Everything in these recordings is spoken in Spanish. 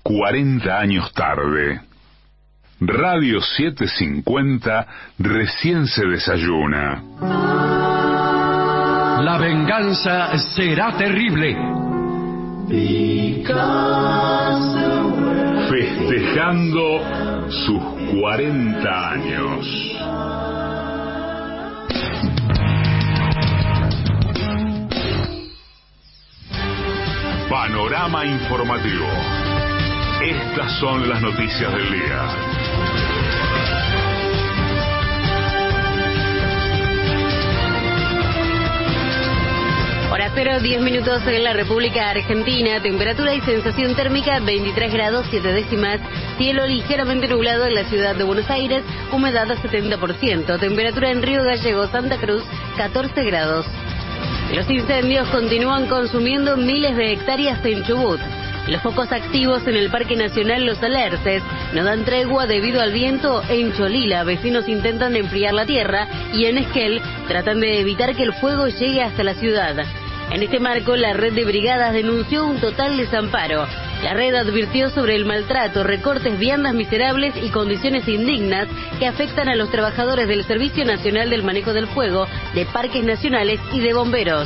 40 años tarde. Radio 750 recién se desayuna. La venganza será terrible. Festejando sus 40 años. Panorama informativo. Estas son las noticias del día. Hora 0, 10 minutos en la República Argentina. Temperatura y sensación térmica 23 grados 7 décimas. Cielo ligeramente nublado en la ciudad de Buenos Aires. Humedad 70%. Temperatura en Río Gallegos, Santa Cruz 14 grados. Los incendios continúan consumiendo miles de hectáreas en Chubut. Los focos activos en el Parque Nacional Los Alerces no dan tregua debido al viento. En Cholila, vecinos intentan enfriar la tierra y en Esquel tratan de evitar que el fuego llegue hasta la ciudad. En este marco, la red de brigadas denunció un total desamparo. La red advirtió sobre el maltrato, recortes, viandas miserables y condiciones indignas que afectan a los trabajadores del Servicio Nacional del Manejo del Fuego, de Parques Nacionales y de Bomberos.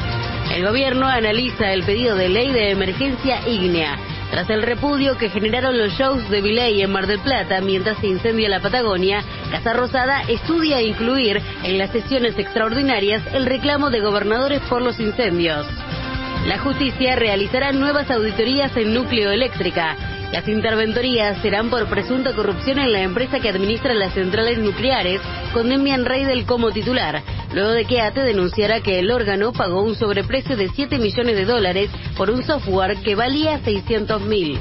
El gobierno analiza el pedido de ley de emergencia ígnea. Tras el repudio que generaron los shows de Milei en Mar del Plata mientras se incendia la Patagonia, Casa Rosada estudia incluir en las sesiones extraordinarias el reclamo de gobernadores por los incendios. La justicia realizará nuevas auditorías en Núcleo Eléctrica. Las interventorías serán por presunta corrupción en la empresa que administra las centrales nucleares, con Demian Reidel como titular, luego de que ATE denunciara que el órgano pagó un sobreprecio de $7 millones por un software que valía 600.000.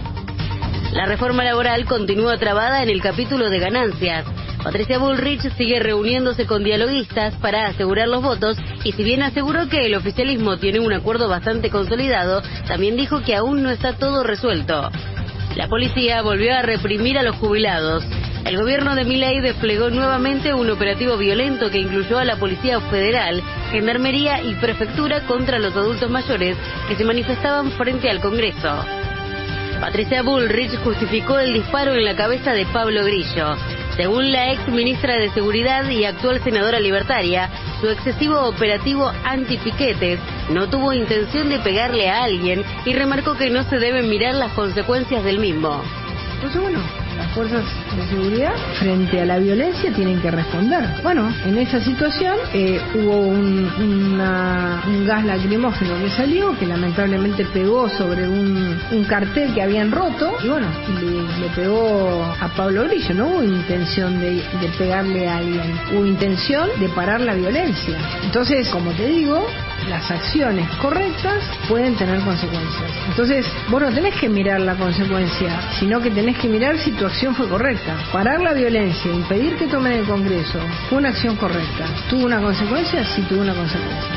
La reforma laboral continúa trabada en el capítulo de ganancias. Patricia Bullrich sigue reuniéndose con dialoguistas para asegurar los votos y si bien aseguró que el oficialismo tiene un acuerdo bastante consolidado, también dijo que aún no está todo resuelto. La policía volvió a reprimir a los jubilados. El gobierno de Milei desplegó nuevamente un operativo violento que incluyó a la Policía Federal, Gendarmería y Prefectura contra los adultos mayores que se manifestaban frente al Congreso. Patricia Bullrich justificó el disparo en la cabeza de Pablo Grillo. Según la ex ministra de Seguridad y actual senadora libertaria, su excesivo operativo anti-piquetes no tuvo intención de pegarle a alguien y remarcó que no se deben mirar las consecuencias del mismo. Entonces, bueno, las fuerzas de seguridad frente a la violencia tienen que responder. Bueno, en esa situación hubo un gas lacrimógeno que salió, que lamentablemente pegó sobre un cartel que habían roto y bueno, le pegó a Pablo Grillo. No hubo intención de pegarle a alguien, hubo intención de parar la violencia. Entonces, como te digo, las acciones correctas pueden tener consecuencias. Entonces, vos no tenés que mirar la consecuencia, sino que tenés que mirar si tu acción fue correcta. Parar la violencia, impedir que tomen el Congreso, fue una acción correcta. ¿Tuvo una consecuencia? Sí, tuvo una consecuencia.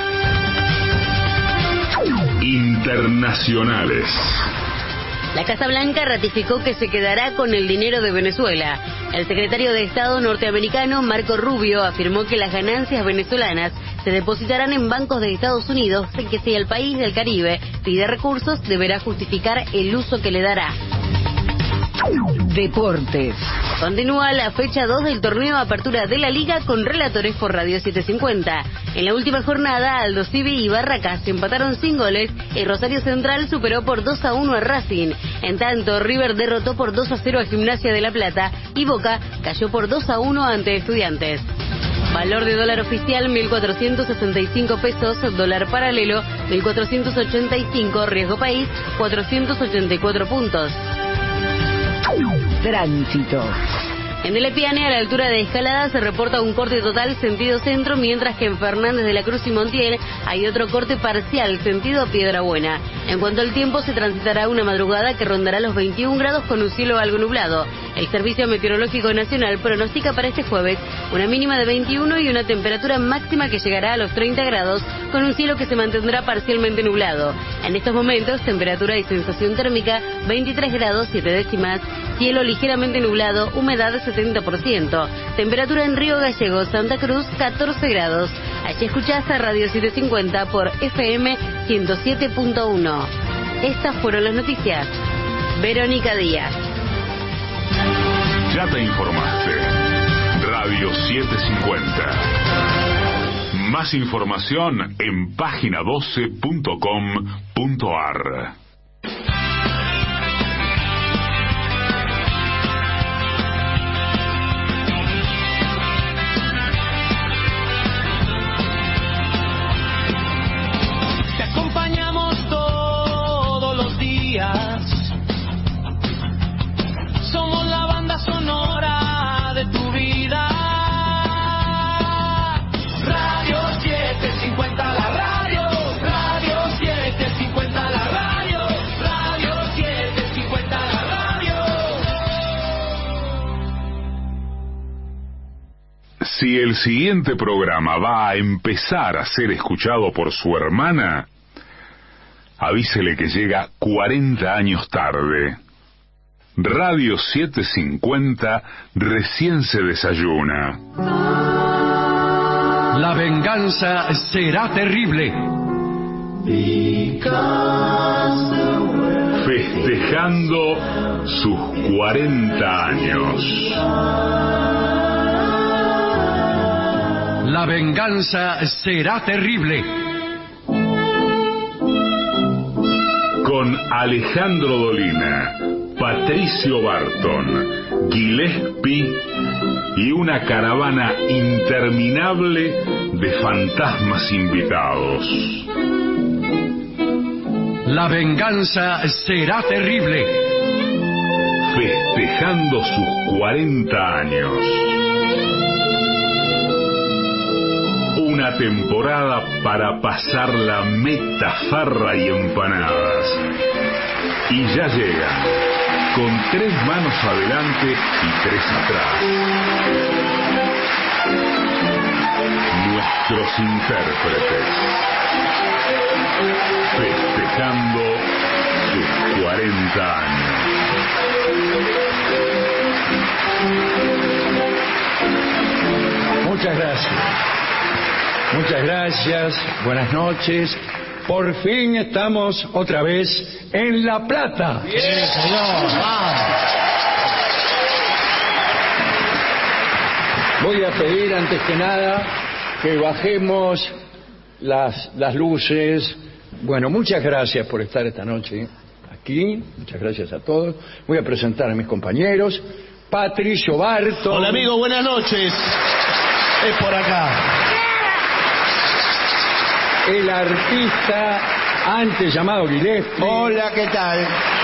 Internacionales. La Casa Blanca ratificó que se quedará con el dinero de Venezuela. El secretario de Estado norteamericano, Marco Rubio, afirmó que las ganancias venezolanas se depositarán en bancos de Estados Unidos y que si el país del Caribe pide recursos, deberá justificar el uso que le dará. Deportes. Continúa la fecha 2 del torneo Apertura de la Liga con relatores por Radio 750. En la última jornada, Aldo Civi y Barracas se empataron sin goles y Rosario Central superó por 2-1 a Racing. En tanto, River derrotó por 2-0 a Gimnasia de La Plata y Boca cayó por 2-1 ante Estudiantes. Valor de dólar oficial 1.465 pesos, dólar paralelo 1.485, riesgo país 484 puntos. Tránsito. En Delepiane, a la altura de Escalada, se reporta un corte total sentido centro, mientras que en Fernández de la Cruz y Montiel hay otro corte parcial sentido Piedrabuena. En cuanto al tiempo, se transitará una madrugada que rondará los 21 grados con un cielo algo nublado. El Servicio Meteorológico Nacional pronostica para este jueves una mínima de 21 y una temperatura máxima que llegará a los 30 grados con un cielo que se mantendrá parcialmente nublado. En estos momentos, temperatura y sensación térmica 23 grados 7 décimas, cielo ligeramente nublado, humedad 70%, temperatura en Río Gallegos, Santa Cruz 14 grados. Allí escuchás a Radio 750 por FM 107.1. Estas fueron las noticias. Verónica Díaz. Ya te informaste. Radio 750. Más información en página12.com.ar. Te acompañamos todos los días. Somos la banda sonora de tu vida. Radio 750 la radio. Radio 750 la radio. Radio 750 la radio. Si el siguiente programa va a empezar a ser escuchado por su hermana, avísele que llega 40 años tarde. Radio 750 recién se desayuna. La venganza será terrible. Festejando sus 40 años. La venganza será terrible. Con Alejandro Dolina, Patricio Barton, Gillespie y una caravana interminable de fantasmas invitados. La venganza será terrible. Festejando sus 40 años. Una temporada para pasar la meta, farra y empanadas. Y ya llegan, con 3 manos adelante y 3 atrás. Nuestros intérpretes. Festejando sus 40 años. Muchas gracias. Muchas gracias. Buenas noches. Por fin estamos otra vez en La Plata. Bien, señor. Voy a pedir antes que nada que bajemos las luces. Bueno, muchas gracias por estar esta noche aquí. Muchas gracias a todos. Voy a presentar a mis compañeros. Patricio Barton. Hola, amigo, buenas noches. Es por acá. El artista antes llamado Gillespie. Hola, ¿qué tal?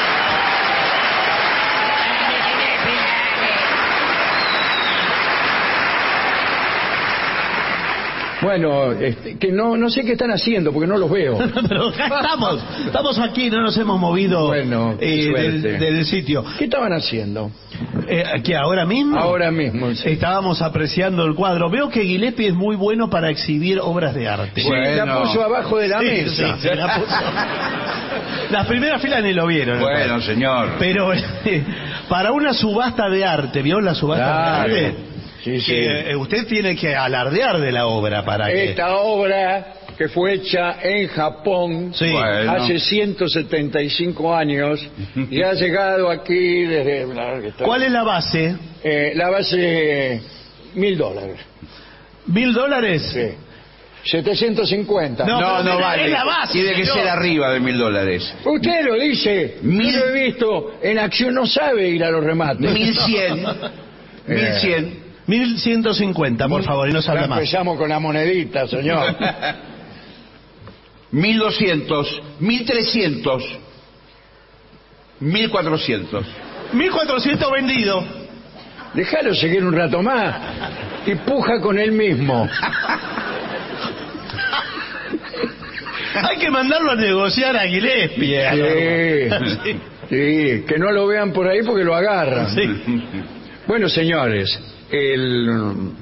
Bueno, que no sé qué están haciendo porque no los veo. Pero estamos aquí, no nos hemos movido Bueno, del sitio. ¿Qué estaban haciendo? ¿Qué, ahora mismo? Ahora mismo, sí. Estábamos apreciando el cuadro. Veo que Gillespie es muy bueno para exhibir obras de arte. Sí, la puso abajo de la Sí, mesa. sí, la puso. Las primeras filas ni lo vieron. Bueno, señor. Pero para una subasta de arte, ¿vio la subasta Claro. de arte? Sí, sí. Que, usted tiene que alardear de la obra para que... Esta obra que fue hecha en Japón Sí. Bueno. hace 175 años y ha llegado aquí desde... ¿Cuál es la base? La base $1.000. ¿$1.000? Sí. 750. No, No, pero no es vale. la base, Tiene que señor. ser arriba de $1.000. Usted lo dice. Mil- Yo lo he visto en acción, no sabe ir a los remates. 1100. 1100. 1.150, por favor, y no Ya salga más. empezamos con la monedita, señor. 1200. 1300. 1400. 1.400 vendido. Déjalo seguir un rato más y puja con él mismo. Hay que mandarlo a negociar a Gillespie. Sí, sí, que no lo vean por ahí porque lo agarran. Sí. Bueno, señores, el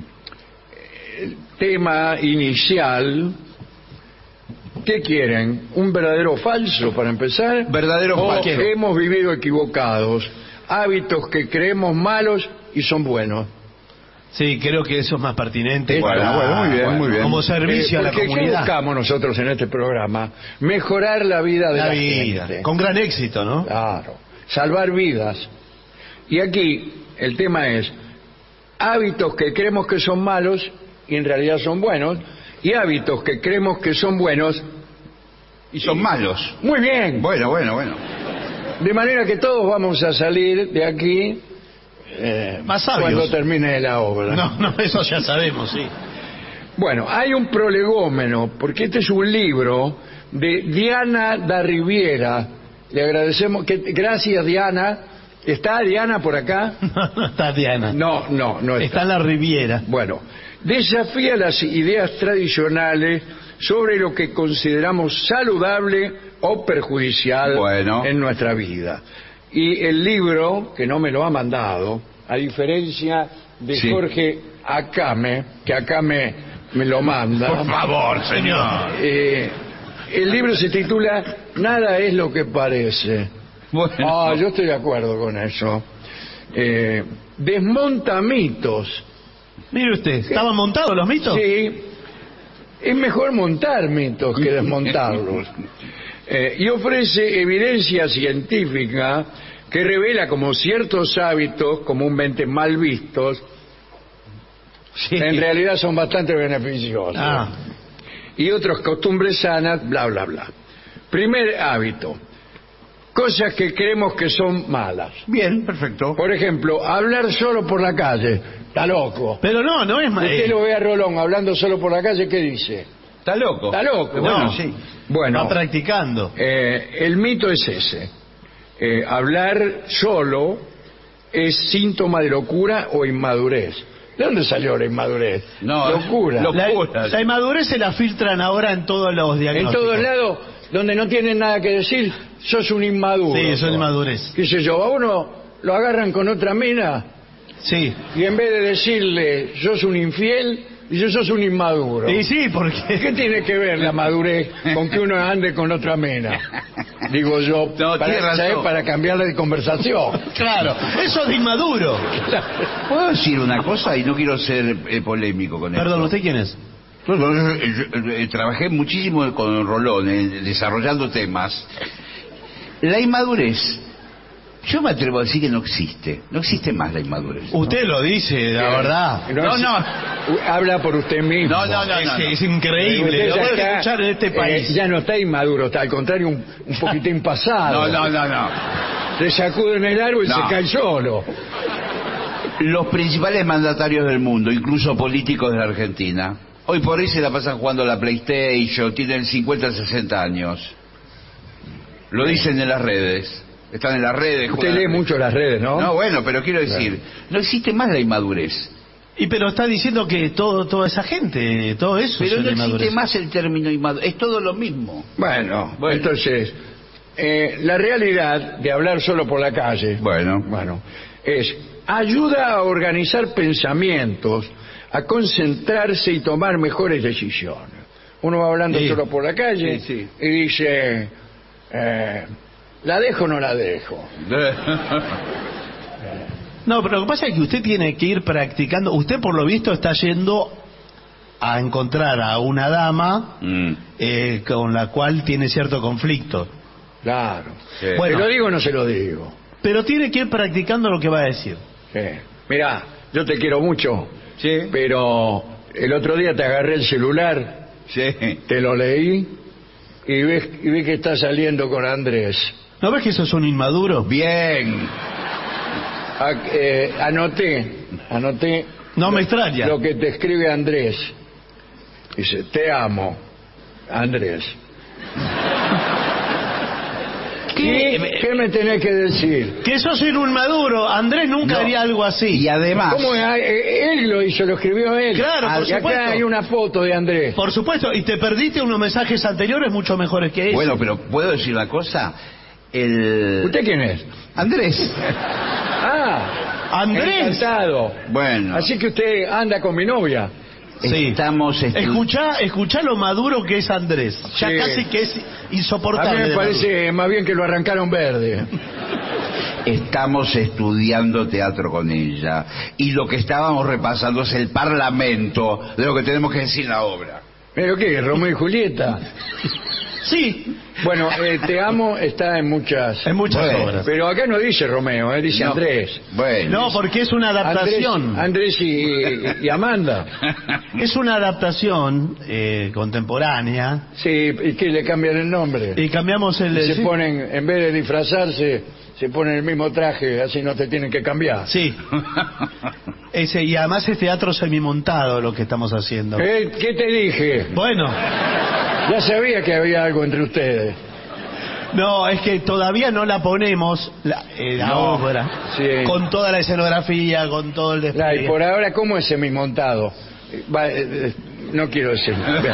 tema inicial, ¿qué quieren? ¿Un verdadero falso para empezar? Verdadero ¿O falso. hemos vivido equivocados? Hábitos que creemos malos y son buenos. Sí, creo que eso es más pertinente. Bueno, muy bien, muy bien. Como servicio a la Porque ¿qué comunidad. buscamos nosotros en este programa? Mejorar la vida de la La vida. gente. Con gran éxito, ¿no? Claro. salvar vidas. Y aquí el tema es hábitos que creemos que son malos y en realidad son buenos, y hábitos que creemos que son buenos Y son malos. muy bien. Bueno. De manera que todos vamos a salir de aquí Más sabios. cuando termine la obra. No, eso ya sabemos, sí. Bueno, hay un prolegómeno, porque este es un libro de Diana da Riviera. Le agradecemos. Gracias, Diana. ¿Está Diana por acá? No está Diana. No está. Está en la Riviera. Bueno, desafía las ideas tradicionales sobre lo que consideramos saludable o perjudicial Bueno. en nuestra vida. Y el libro, que no me lo ha mandado, a diferencia de Sí. Jorge Acame, que Acame me lo manda. Por favor, señor. El libro se titula Nada es lo que parece. Bueno. Yo estoy de acuerdo con eso. Desmonta mitos. Mire usted, ¿estaban montados los mitos? Sí, es mejor montar mitos que desmontarlos. Y ofrece evidencia científica que revela como ciertos hábitos comúnmente mal vistos Sí. en realidad son bastante beneficiosos. Y otras costumbres sanas, bla, bla, bla. Primer hábito. Cosas que creemos que son malas. Bien, perfecto. Por ejemplo, hablar solo por la calle. Está loco. Pero no es más. Usted lo ve a Rolón hablando solo por la calle, ¿qué dice? Está loco. Está loco. No, Bueno, sí. Bueno, Va practicando. el mito es ese. Hablar solo es síntoma de locura o inmadurez. ¿De dónde salió la inmadurez? No, locura. La inmadurez se la filtran ahora en todos los En diagnósticos. todos lados donde no tienen nada que decir, sos un inmaduro. Sí, son inmadurez. ¿Qué sé yo? A uno lo agarran con otra mina Sí. y en vez de decirle sos un infiel, dice sos un inmaduro. Y sí, porque... ¿Qué tiene que ver la madurez con que uno ande con otra mina? Digo yo, No, tiene razón. ¿sabes? Para cambiarla de conversación. Claro, eso es de inmaduro. ¿Puedo decir una cosa? Y no quiero ser polémico con esto. Perdón, ¿usted quién es? Yo trabajé muchísimo con Rolón, desarrollando temas. La inmadurez, yo me atrevo a decir que no existe. No existe más la inmadurez. Usted lo dice, la verdad. Habla por usted mismo. Es increíble. Lo Usted puedo ya escuchar en este país. ya no está inmaduro, está al contrario un poquitín pasado. No. Se sacude en el árbol y No. se cae solo. Los principales mandatarios del mundo, incluso políticos de la Argentina, hoy por hoy se la pasan jugando a la PlayStation, tienen 50, 60 años. Lo dicen en las redes. Están en las redes. Usted lee mucho las redes, ¿no? No, bueno, pero quiero decir, no existe más la inmadurez. Pero está diciendo que toda esa gente, todo eso Pero es no la inmadurez. existe más el término inmadurez. Es todo lo mismo. Bueno, entonces, la realidad de hablar solo por la calle, Bueno. es ayuda a organizar pensamientos, a concentrarse y tomar mejores decisiones. Uno va hablando Sí. solo por la calle Sí. y dice, ¿la dejo o no la dejo? No, pero lo que pasa es que usted tiene que ir practicando. Usted, por lo visto, está yendo a encontrar a una dama con la cual tiene cierto conflicto. Claro. Sí. Bueno, ¿se lo digo o no se lo digo? Pero tiene que ir practicando lo que va a decir. Mirá, yo te quiero mucho, pero el otro día te agarré el celular, te lo leí y vi que estás saliendo con Andrés. ¿No ves que eso es un inmaduro? Bien. Anoté No me extraña. lo que te escribe Andrés. Dice, te amo, Andrés. ¿Qué me tenés que decir? Que sos un inmaduro. Andrés nunca haría algo así. Y además, ¿Cómo es? Él lo hizo, lo escribió él. Claro, por y acá supuesto. hay una foto de Andrés. Por supuesto, y te perdiste unos mensajes anteriores mucho mejores que eso. bueno, pero ¿puedo decir una cosa? ¿Usted quién es? Andrés. Andrés. Encantado. Bueno. Así que usted anda con mi novia. Sí. Estamos Escuchá lo maduro que es Andrés. Ya Sí. casi que es A insoportable. mí me de parece más bien que lo arrancaron verde. Estamos estudiando teatro con ella. Y lo que estábamos repasando es el parlamento de lo que tenemos que decir en la obra. ¿Pero qué? ¿Romeo y Julieta? Sí. Bueno, Te amo está en muchas Bueno. obras. Pero acá no dice Romeo, dice No. Andrés. Bueno. No, porque es una adaptación. Andrés y Amanda. Es una adaptación contemporánea. Sí, y que le cambian el nombre. Y cambiamos el... Se sí. ponen, en vez de disfrazarse, se ponen el mismo traje, así no te tienen que cambiar. Sí. Y además es teatro semimontado lo que estamos haciendo. ¿Qué te dije? Bueno, Ya sabía que había algo entre ustedes. no, es que todavía no la ponemos, la No, obra, sí. con toda la escenografía, con todo el Y despliegue. por ahora, ¿cómo es semimontado? No quiero decir.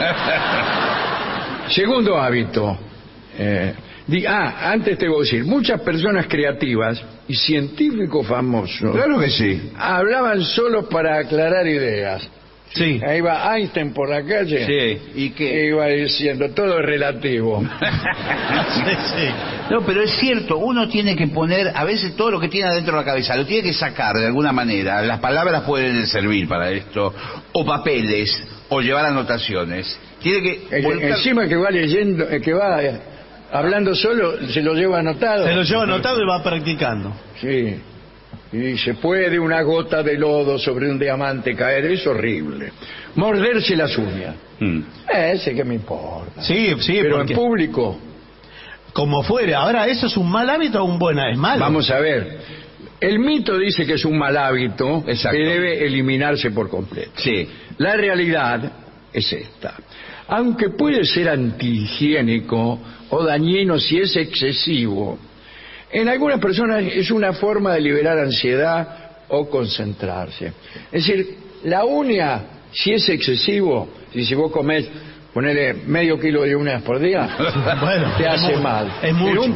Segundo hábito. Antes te voy a decir, muchas personas creativas y científicos famosos Claro que sí. hablaban solo para aclarar ideas. Sí. Ahí va Einstein por la calle. Sí. ¿Y qué? Iba diciendo, todo es relativo. Sí, sí. No, pero es cierto, uno tiene que poner, a veces todo lo que tiene adentro de la cabeza, lo tiene que sacar de alguna manera. Las palabras pueden servir para esto, o papeles, o llevar anotaciones. Tiene que volcar- Encima que va leyendo, que va hablando solo, se lo lleva anotado. Se lo lleva anotado y va practicando. Sí. Y dice, puede una gota de lodo sobre un diamante caer, es horrible. Morderse las uñas. Ese que me importa. Sí, sí, Pero porque en público, como fuera. Ahora, ¿eso es un mal hábito o un buen hábito? Es malo. vamos a ver. El mito dice que es un mal hábito Exacto. que debe eliminarse por completo. Sí. La realidad es esta. Aunque puede ser antihigiénico o dañino si es excesivo, en algunas personas es una forma de liberar ansiedad o concentrarse. Es decir, la uña, si es excesivo, si vos comés, ponele medio kilo de uñas por día, Bueno, te es hace mucho, mal. es mucho. Pero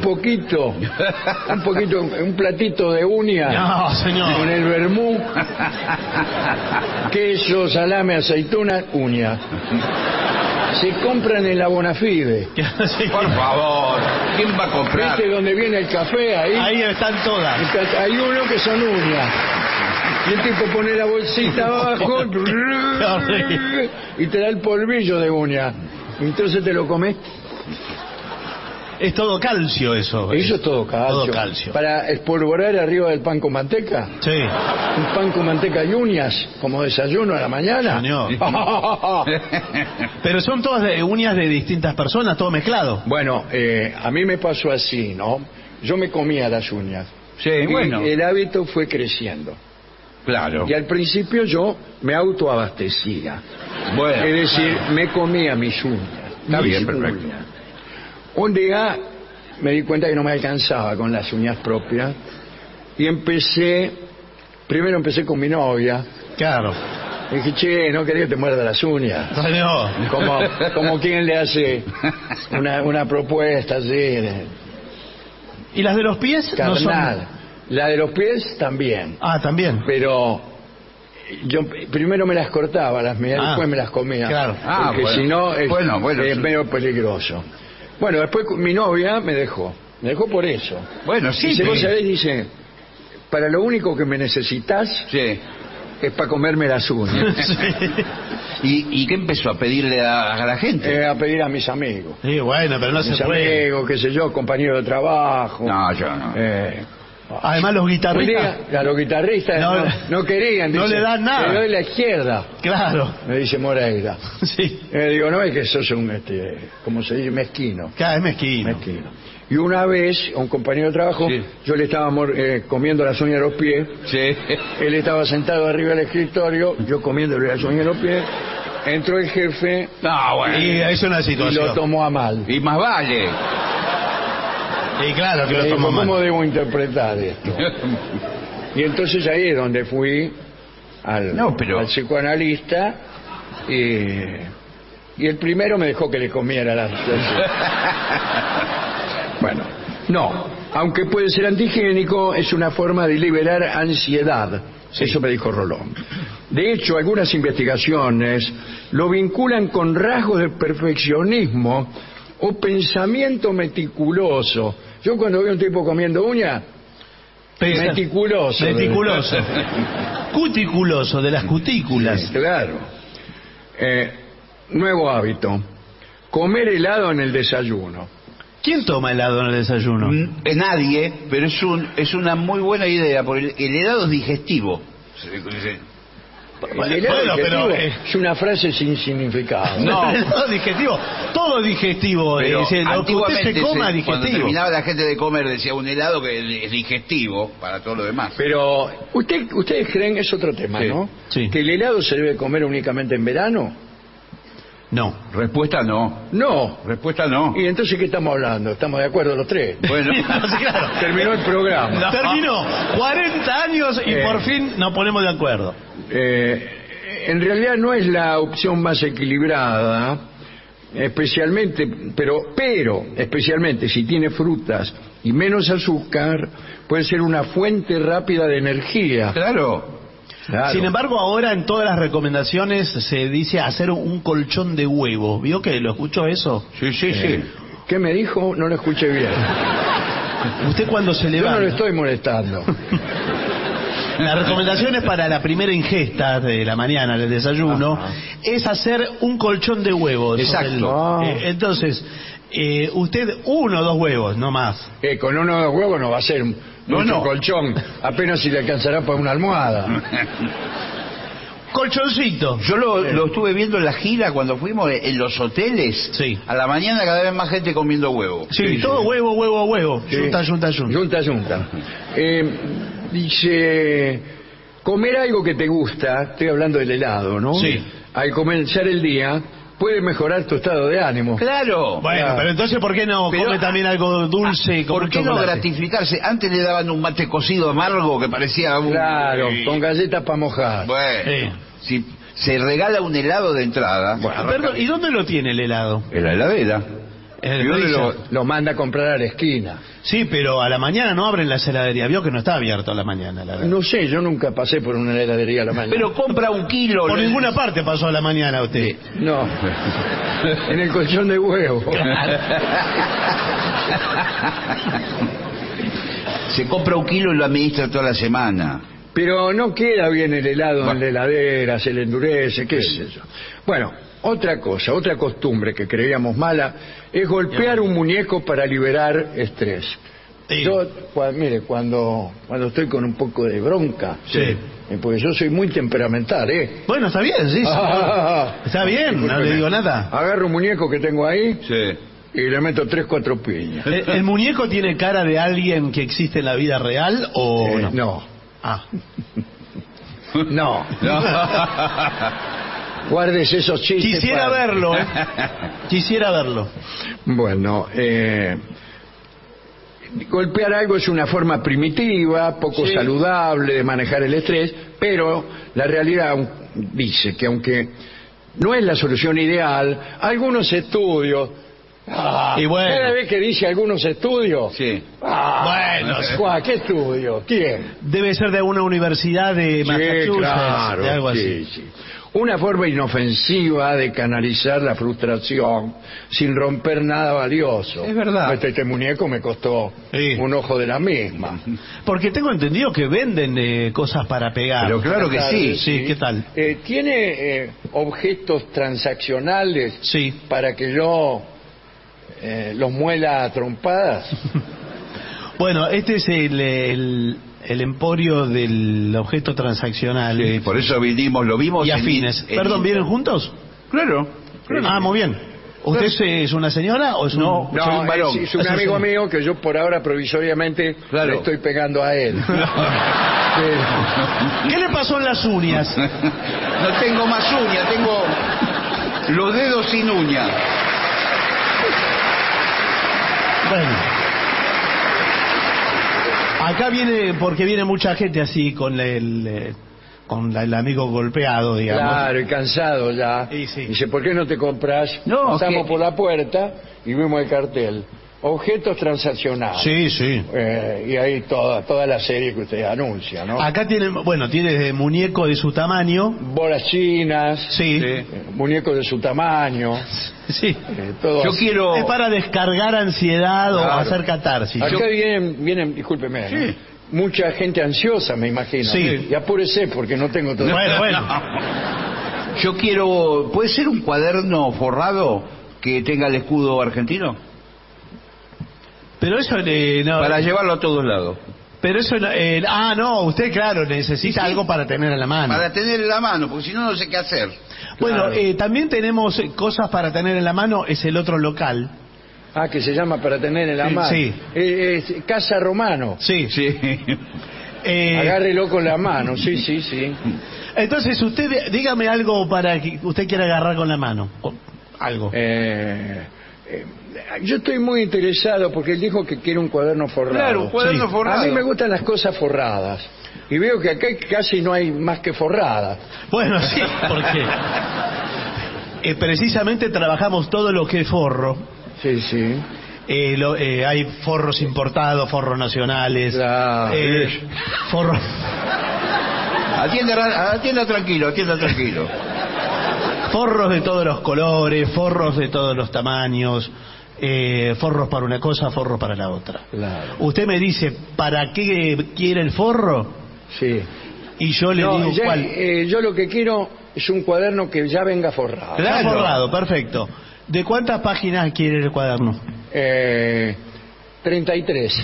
un platito de uña No, señor. con el vermú, queso, salame, aceituna, uña. Se compran en la Bonafide. Sí. Por favor, ¿quién va a comprar? ¿Viste donde viene el café? Ahí están todas. Hay uno que son uñas. Y el tipo pone la bolsita abajo y te da el polvillo de uña. Entonces te lo comes. Es todo calcio eso. Eso es todo calcio. Todo calcio. Para espolvorear arriba del pan con manteca. Sí. Un pan con manteca y uñas como desayuno a la mañana. Señor. Pero son todas uñas de distintas personas, todo mezclado. Bueno, a mí me pasó así, ¿no? Yo me comía las uñas. Sí, Y bueno. el hábito fue creciendo. Claro. Y al principio yo me autoabastecía. Bueno. Es decir, me comía mis uñas. Está mis bien, perfecto. uñas. Un día me di cuenta que no me alcanzaba con las uñas propias y primero empecé con mi novia. Claro. Y dije, che, no quería que te muerda las uñas. Señor. Como quien le hace una propuesta así de ¿Y las de los pies? No son... carnal. La de los pies también. Ah, también. Pero yo primero me las cortaba las mías, después me las comía. Claro. Porque bueno. si no es Bueno, sí. medio peligroso. Bueno, después mi novia me dejó por eso. Bueno, sí. Dice, vos pero- sabés, dice, para lo único que me necesitas Sí. es para comerme las uñas. ¿Y qué empezó a pedirle a la gente? A pedir a mis amigos. Sí, bueno, pero no Mis se puede. amigos, qué sé yo, compañeros de trabajo. No, yo no. Además los Un guitarristas... día, a los guitarristas no querían. no dice, le dan nada. Te doy la izquierda, Claro. me dice Moreira. Sí. Digo, no es que sos un, como se dice, mezquino. Cada vez mezquino. Y una vez, a un compañero de trabajo, Sí. yo le estaba comiendo las uñas de los pies, Sí. él estaba sentado arriba del escritorio, yo comiéndole las uñas de los pies, entró el jefe No, bueno. Y es una y situación. lo tomó a mal. Y más vale. Y claro que Le lo digo, tomó ¿cómo mal. debo interpretar esto? Y entonces ahí es donde fui al psicoanalista y el primero me dejó que le comiera las... Bueno, no, aunque puede ser antihigiénico, es una forma de liberar ansiedad. Sí. Eso me dijo Rolón. De hecho, algunas investigaciones lo vinculan con rasgos de perfeccionismo o pensamiento meticuloso. Yo cuando veo a un tipo comiendo uñas, meticuloso. Meticuloso. Cuticuloso, de las cutículas. Sí, claro. Nuevo hábito. comer helado en el desayuno. ¿Quién toma helado en el desayuno? Nadie, pero es una muy buena idea, porque el helado es digestivo. El helado Bueno, digestivo pero, es una frase sin significado. No. El helado digestivo. Todo digestivo. Pero Lo que usted antiguamente se coma cuando digestivo. terminaba la gente de comer decía un helado que es digestivo para todo lo demás. Pero, ¿ustedes creen, es otro tema, Sí. ¿no? Sí. Que el helado se debe comer únicamente en verano. No. Respuesta no. No. Respuesta no. ¿Y entonces qué estamos hablando? ¿Estamos de acuerdo los tres? Bueno, Sí, claro. Terminó el programa. Terminó. 40 años y Eh. por fin nos ponemos de acuerdo. En realidad no es la opción más equilibrada, especialmente, pero especialmente si tiene frutas y menos azúcar, puede ser una fuente rápida de energía. claro. Claro. Sin embargo, ahora en todas las recomendaciones se dice hacer un colchón de huevo. ¿Vio que lo escuchó eso? Sí, sí, sí. ¿Qué me dijo? No lo escuché bien. Usted cuando se Yo no levanta... lo estoy molestando. Las recomendaciones para la primera ingesta de la mañana, del desayuno, es hacer un colchón de huevos. Exacto. Entonces, usted 1 o 2 huevos, no más. Con uno de los huevos no va a ser mucho colchón, apenas si le alcanzará para una almohada. Colchoncito. Yo lo estuve viendo en la gira cuando fuimos en los hoteles. Sí. A la mañana cada vez más gente comiendo huevo. Sí, todo huevo, huevo, huevo. Sí. Yunta, yunta, yunta. Yunta. Dice, comer algo que te gusta, estoy hablando del helado, ¿no? Sí. Al comenzar el día, puede mejorar tu estado de ánimo. Claro. Bueno, Claro. pero entonces, ¿por qué no Pero- come también algo dulce? Con ¿Por qué no chocolate? gratificarse? Antes le daban un mate cocido amargo que parecía un... Claro, con galletas para mojar. Bueno, si se regala un helado de entrada, Perdón, ¿y dónde lo tiene el helado? en la heladera. En el ¿Y dónde freezer. Lo manda a comprar a la esquina. Sí, pero a la mañana no abren la heladería. Vio que no está abierto a la mañana. No sé, yo nunca pasé por una heladería a la mañana. Pero compra 1 kilo. Por ninguna parte pasó a la mañana usted. No, en el colchón de huevo. Se compra 1 kilo y lo administra toda la semana. Pero no queda bien el helado en la heladera, se le endurece, qué es eso. Bueno, otra cosa, otra costumbre que creíamos mala es golpear un muñeco para liberar estrés. Sí. Yo, mire, cuando estoy con un poco de bronca, Sí. porque yo soy muy temperamental, Bueno, está bien, sí. Está bien, no le digo nada. Agarro un muñeco que tengo ahí Sí. y le meto 3, 4 piñas. ¿El muñeco tiene cara de alguien que existe en la vida real o no? No. Ah. No. Guardes esos chistes. Quisiera para- verlo, ¿eh? Quisiera verlo. Bueno, golpear algo es una forma primitiva, poco Sí. saludable de manejar el estrés, pero la realidad dice que aunque no es la solución ideal, algunos estudios... Y bueno. Cada vez que dice algunos estudios... Sí. Bueno, Juan, ¿qué estudio? ¿Quién? Debe ser de una universidad de Massachusetts, claro, de algo sí, así. sí. Una forma inofensiva de canalizar la frustración sin romper nada valioso. Es verdad. Este muñeco me costó Sí. un ojo de la misma. Porque tengo entendido que venden cosas para pegar. Pero claro que sí. Sí, ¿qué tal? ¿Tiene objetos transaccionales Sí. para que yo los muela a trompadas? Bueno, este es el emporio del objeto transaccional. Sí, por eso vinimos, lo vimos Y en- afines. en- Perdón, ¿vienen juntos? Claro. Ah, muy bien. ¿Usted es una señora o es un...? No. Soy un varón. Es un amigo mío que yo por ahora provisoriamente Claro. le estoy pegando a él. ¿Qué le pasó en las uñas? No tengo más uña, tengo los dedos sin uña. Bueno. Acá viene, porque viene mucha gente así con el amigo golpeado, digamos. Claro, y cansado ya. Y sí. Dice, ¿por qué no te compras? No, Pasamos que- por la puerta y vimos el cartel. Objetos transaccionales. Sí, sí. Y ahí toda la serie que usted anuncia, ¿no? Acá tiene, bueno, tiene de muñeco de su tamaño. Bolas chinas, Sí. muñecos de su tamaño, Sí. todo Yo así. quiero... Es para descargar ansiedad o Claro. hacer catarsis. Acá vienen, discúlpeme, ¿no? Mucha gente ansiosa, me imagino. Sí. Y apúrese porque no tengo todo. Bueno, bueno. Yo quiero... ¿Puede ser un cuaderno forrado que tenga el escudo argentino? Pero eso no, Para llevarlo a todos lados. pero eso no, usted claro necesita algo para tener en la mano. Para tener en la mano, porque si no, no sé qué hacer. Bueno, Claro. también tenemos cosas para tener en la mano, es el otro local. Ah, que se llama para tener en la Sí, mano. sí. Es Casa Romano. Sí. Sí. Agárrelo con la mano, sí, sí, sí. Entonces usted dígame algo para que usted quiera agarrar con la mano. Algo. Yo estoy muy interesado porque él dijo que quiere un cuaderno forrado. Claro, un cuaderno Sí. forrado. A mí me gustan las cosas forradas. Y veo que acá casi no hay más que forradas. Bueno, sí, porque precisamente trabajamos todo lo que es forro. Sí, sí. Hay forros importados, forros nacionales, Claro. forros... Atienda tranquilo. Forros de todos los colores, forros de todos los tamaños, forros para una cosa, forros para la otra. Claro. Usted me dice, ¿para qué quiere el forro? Sí. Y yo le digo ya, cuál. yo lo que quiero es un cuaderno que ya venga forrado. Está forrado, perfecto. ¿De cuántas páginas quiere el cuaderno? 33.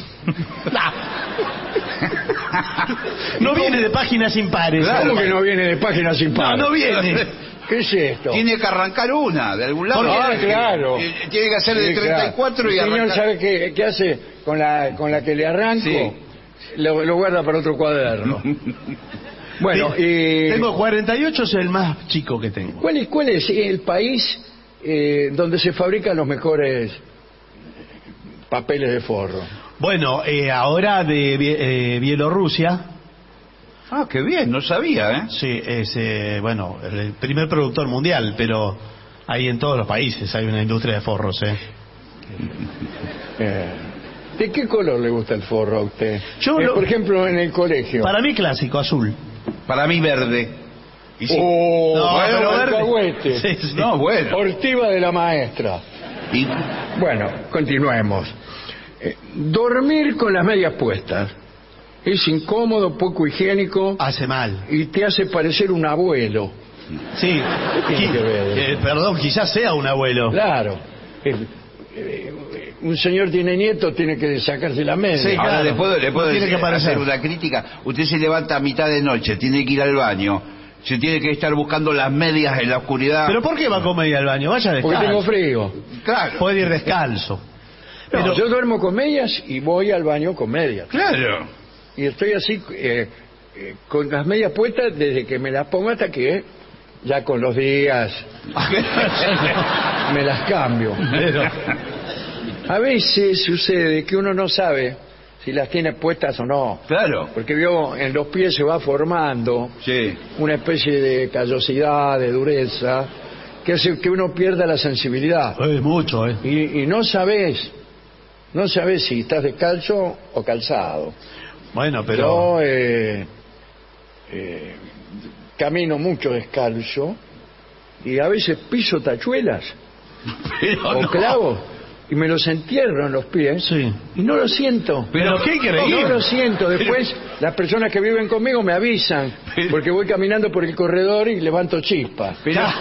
No viene de páginas impares. ¿Cómo que no viene de páginas sin par? No viene. ¿Qué es esto? Tiene que arrancar una, de algún lado. Claro. Tiene que hacer de Sí, 34 claro. y El señor arrancar. sabe qué hace con la que le arranco. Sí. Lo guarda para otro cuaderno. Bueno, y Tengo 48, es el más chico que tengo. ¿cuál es el país donde se fabrican los mejores papeles de forro? Bueno, ahora de Bielorrusia, Ah, qué bien, no sabía, ¿eh? sí, es bueno, el primer productor mundial, pero hay en todos los países, hay una industria de forros, ¿De qué color le gusta el forro a usted? Yo por ejemplo, en el colegio. Para mí clásico, azul. Para mí verde. Y sí. Oh, No, pero el verde. alcahuete. Sí, sí. No, bueno. Ortiva de la maestra. Y- Bueno, continuemos. Dormir con las medias puestas es incómodo, poco higiénico Hace mal. y te hace parecer un abuelo. Sí. tiene que ver? Perdón, quizás sea un abuelo. Claro. Un señor tiene nietos, tiene que sacarse la media. Sí, Ahora claro. le puedo No tiene que aparecer. hacer una crítica. Usted se levanta a mitad de noche, tiene que ir al baño, se tiene que estar buscando las medias en la oscuridad. ¿Pero por qué va con media al baño? Vaya Porque tengo descalzo. frío. Claro. Puede ir descalzo. No, Pero- yo duermo con medias y voy al baño con medias. Claro. Y estoy así con las medias puestas desde que me las pongo hasta que ya con los días me las cambio. Pero- A veces sucede que uno no sabe si las tiene puestas o no, Claro. porque en los pies se va formando Sí. una especie de callosidad, de dureza, que hace que uno pierda la sensibilidad. Es mucho, Y no sabes si estás descalzo o calzado. Bueno, pero... Yo camino mucho descalzo y a veces piso tachuelas Pero o no. clavos y me los entierro en los pies Sí. y no lo siento. Pero qué increíble. No lo siento. Después las personas que viven conmigo me avisan porque voy caminando por el corredor y levanto chispas.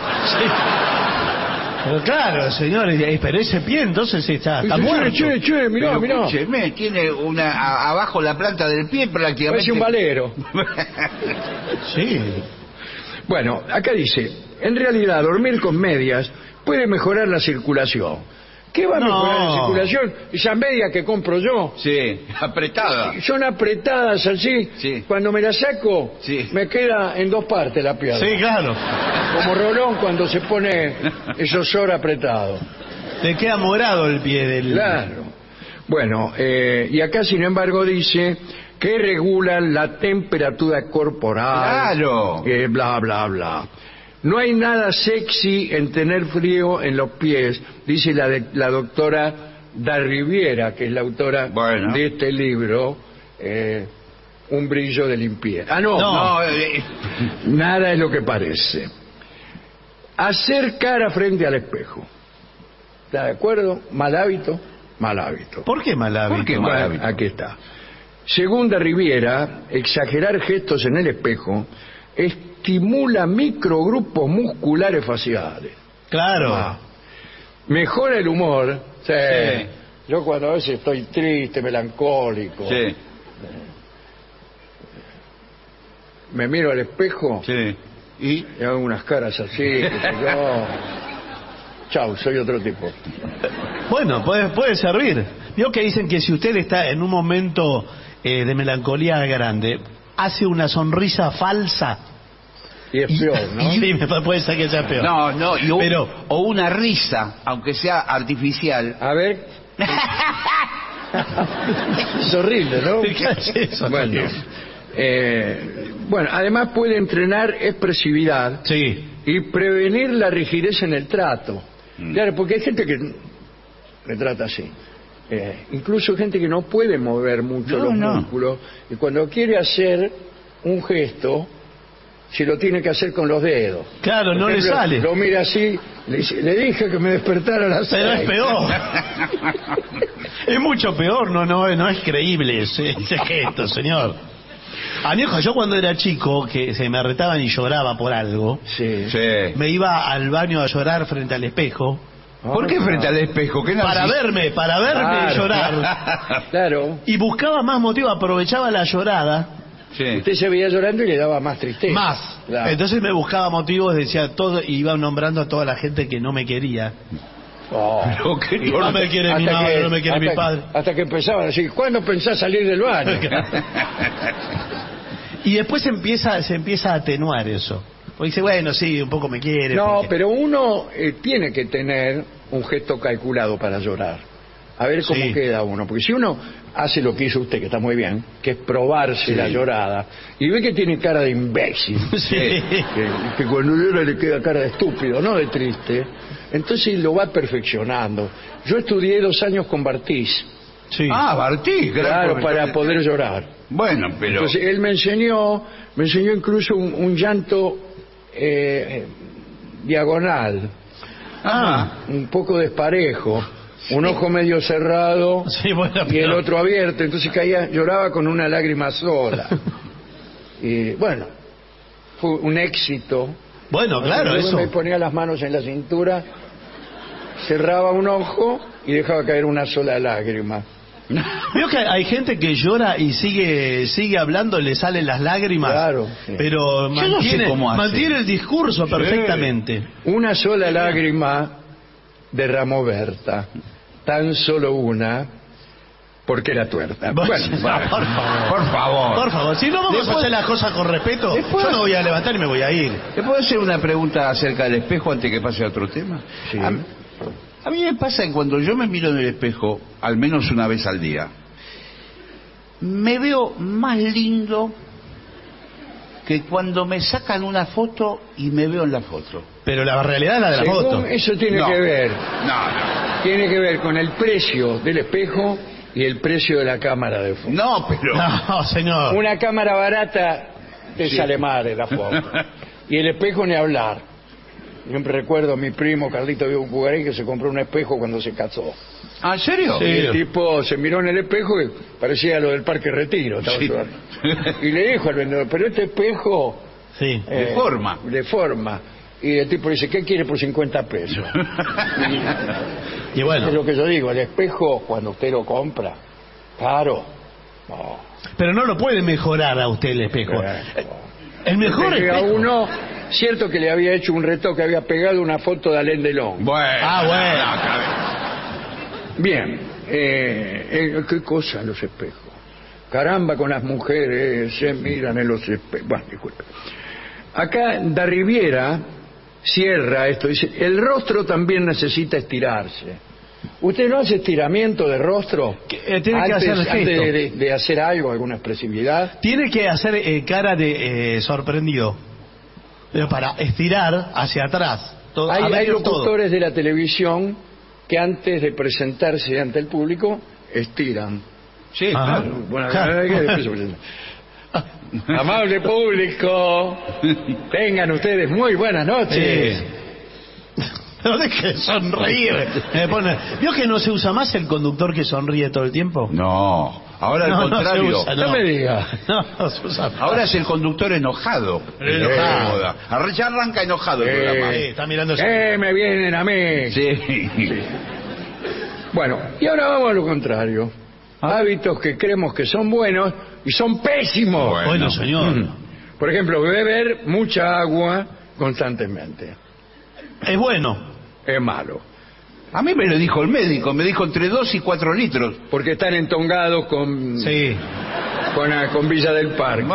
Pero claro, señores, pero ese pie entonces está muerto. Che, mirá, Pero mirá. escúcheme, tiene abajo la planta del pie prácticamente. Parece un valero. Sí. Bueno, acá dice, en realidad dormir con medias puede mejorar la circulación. ¿Qué va a No. mejorar la circulación? Esas medias que compro yo. Sí, apretada. Son apretadas así. Sí. Cuando me las saco, Sí. me queda en dos partes la pierna. Sí, claro. Como Rolón cuando se pone esos shorts apretados. Te queda morado el pie del... Claro. Bueno, y acá sin embargo dice que regulan la temperatura corporal. Claro. Bla, bla, bla. No hay nada sexy en tener frío en los pies, dice la doctora Darriviera, que es la autora Bueno. de este libro, Un brillo de limpieza. Ah, no, No. nada es lo que parece. Hacer cara frente al espejo. ¿Está de acuerdo? Mal hábito, mal hábito. ¿Por qué mal hábito? ¿Por qué mal Bueno, hábito? aquí está. Según Darriviera, exagerar gestos en el espejo estimula microgrupos musculares faciales. Claro. Ah. Mejora el humor. Sí. Sí. Yo cuando a veces estoy triste, melancólico, Sí, me miro al espejo sí. ¿Y? y hago unas caras así, que yo... Chau, soy otro tipo. Bueno, puede servir. Vio que dicen que si usted está en un momento de melancolía grande, hace una sonrisa falsa. Y es peor, ¿no? Sí, puede ser que sea peor. No, Pero- o una risa, aunque sea artificial. A ver. Es horrible, ¿no? ¿Qué hace eso? Bueno, bueno, además puede entrenar expresividad Sí. y prevenir la rigidez en el trato. Claro, porque hay gente que le trata así. Incluso gente que no puede mover mucho los músculos y cuando quiere hacer un gesto se lo tiene que hacer con los dedos. Claro, Por no le ejemplo, sale. Lo mira así, le dije que me despertara a las Pero es 6. peor. Es mucho peor, no es creíble ese gesto, señor. Añejo, yo cuando era chico, que se me retaban y lloraba por algo, Sí. Sí. me iba al baño a llorar frente al espejo. ¿Por qué frente al espejo? ¿Qué Para verme Claro. llorar. Claro. Y buscaba más motivo, aprovechaba la llorada Sí. Usted se veía llorando y le daba más tristeza. más. Claro. Entonces me buscaba motivos, decía todo, y iba nombrando a toda la gente que no me quería. Oh. Pero qué Y no me quiere mi Hasta madre, que- no me quiere mi hasta- padre. Hasta que empezaban a decir, ¿cuándo pensás salir del baño? Y después se empieza a atenuar eso. Porque dice, bueno, sí, un poco me quiere. No, porque- pero uno tiene que tener un gesto calculado para llorar. A ver cómo Sí. queda uno. Porque si uno hace lo que hizo usted, que está muy bien, que es probarse la llorada, y ve que tiene cara de imbécil, Sí. que cuando llora le queda cara de estúpido, no de triste, entonces lo va perfeccionando. Yo estudié 2 años con Bartiz, Sí. Ah, Bartí, claro, para poder llorar. Bueno, pero... Entonces él me enseñó incluso un llanto diagonal, un poco desparejo, un ojo medio cerrado Sí, bueno, y el pero- otro abierto, entonces lloraba con una lágrima sola. Y bueno, fue un éxito. Bueno, claro, Luego eso. me ponía las manos en la cintura, cerraba un ojo y dejaba caer una sola lágrima. Veo que hay gente que llora y sigue hablando, le salen las lágrimas. Claro, sí. Pero Yo no sé cómo hace. mantiene el discurso perfectamente. Una sola lágrima derramó Berta, tan solo una, porque era tuerta. Bueno, Bueno, por favor. Por favor. Por favor, si no vamos a hacer las cosas con respeto, yo me voy a levantar y me voy a ir. ¿Le puedo hacer una pregunta acerca del espejo antes que pase a otro tema? Sí. A mí me pasa que cuando yo me miro en el espejo, al menos una vez al día, me veo más lindo que cuando me sacan una foto y me veo en la foto. Pero la realidad es la de la según foto. eso tiene No. que ver, No, tiene que ver con el precio del espejo y el precio de la cámara de foto. no, pero... No, señor. Una cámara barata te Sí. sale mal en la foto. Y el espejo ni hablar. Siempre recuerdo a mi primo Carlito Viucugaray que se compró un espejo cuando se casó. ¿Ah, en serio? Sí. Y el tipo se miró en el espejo y parecía lo del Parque Retiro. Estaba Sí. llorando. Y le dijo al vendedor, pero este espejo... Sí. Deforma. Deforma. Y el tipo dice, ¿qué quiere por 50 pesos? Y bueno, Es lo que yo digo, el espejo cuando usted lo compra, caro. No. pero no lo puede mejorar a usted el espejo. El mejor Porque a espejo. uno, cierto que le había hecho un retoque, había pegado una foto de Alain Delon. Bueno. Bien, qué cosa los espejos. Caramba, con las mujeres se miran en los espejos. Bueno, disculpe. Acá Da Riviera cierra esto, dice, el rostro también necesita estirarse. ¿Usted no hace estiramiento de rostro? Tiene que hacer el antes gesto. de hacer algo, alguna expresividad. Tiene que hacer cara de sorprendido. Pero para estirar hacia atrás. Todo, Hay abrir todo. locutores de la televisión que antes de presentarse ante el público estiran. Sí, Ajá. claro. Bueno, Claro. hay que después se presenta. Amable público, tengan ustedes muy buenas noches. Sí. Pero deje de sonreír. ¿Vio que no se usa más el conductor que sonríe todo el tiempo? No. Ahora al No, no contrario. se usa, No me diga. No se usa. Ahora es el conductor enojado. Enojado. Ya arranca enojado el programa. Está mirando Me vienen a mí. Sí. Bueno, y ahora vamos a lo contrario. Hábitos que creemos que son buenos y son pésimos. Bueno, señor. Por ejemplo, beber mucha agua constantemente. Es bueno. Es malo. A mí me lo dijo el médico, me dijo entre 2 y 4 litros. Porque están entongados con, Sí. con Villa del Parque.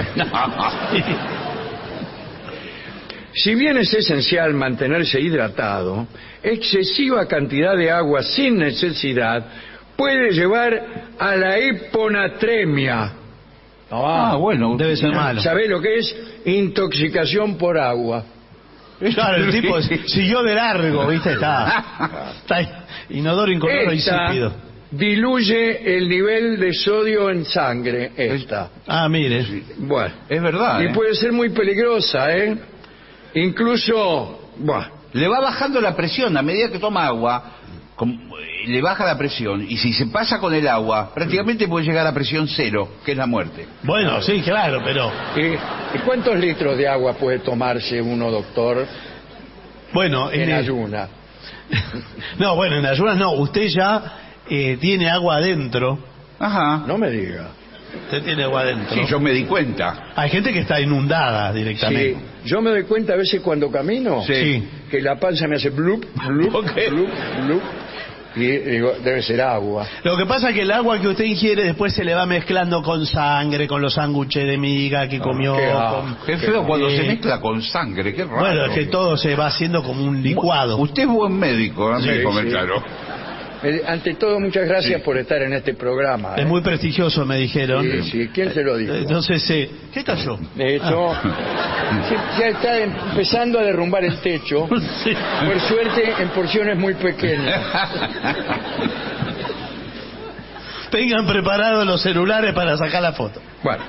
Si bien es esencial mantenerse hidratado, excesiva cantidad de agua sin necesidad puede llevar a la hiponatremia. Bueno. Debe ser malo. ¿Sabés lo que es? Intoxicación por agua. Claro, el tipo siguió de largo, ¿viste? Está inodoro, incoloro y Esta insípido. diluye el nivel de sodio en sangre. Esta. Ah, mire. Bueno. Es verdad. Y puede ser muy peligrosa, ¿eh? Incluso, bueno, Le va bajando la presión a medida que toma agua. Le baja la presión. Y si se pasa con el agua, prácticamente puede llegar a presión 0, que es la muerte. Bueno, sí, claro, pero... ¿y cuántos litros de agua puede tomarse uno, doctor, Bueno, en ayuna? No, bueno, en ayunas no. Usted ya tiene agua adentro. Ajá. No me diga. Usted tiene agua adentro. Sí, yo me di cuenta. Hay gente que está inundada Sí, directamente. yo me doy cuenta a veces cuando camino Sí. que la panza me hace blup, blup, ¿Por qué? blup, blup. Y digo, debe ser agua. Lo que pasa es que el agua que usted ingiere después se le va mezclando con sangre, con los sándwiches de miga que comió. qué con- Qué feo cuando Eh, se mezcla con sangre, qué raro. Bueno, es que todo se va haciendo como un licuado. Usted es buen médico, Sí, me comentaron. Ante todo, muchas gracias por estar en este programa. Es muy prestigioso, me dijeron. Sí, sí. ¿Quién se lo dijo? Entonces, ¿qué cayó? De hecho, ya está empezando a derrumbar el techo. Sí. Por suerte, en porciones muy pequeñas. Tengan preparados los celulares para sacar la foto. Bueno,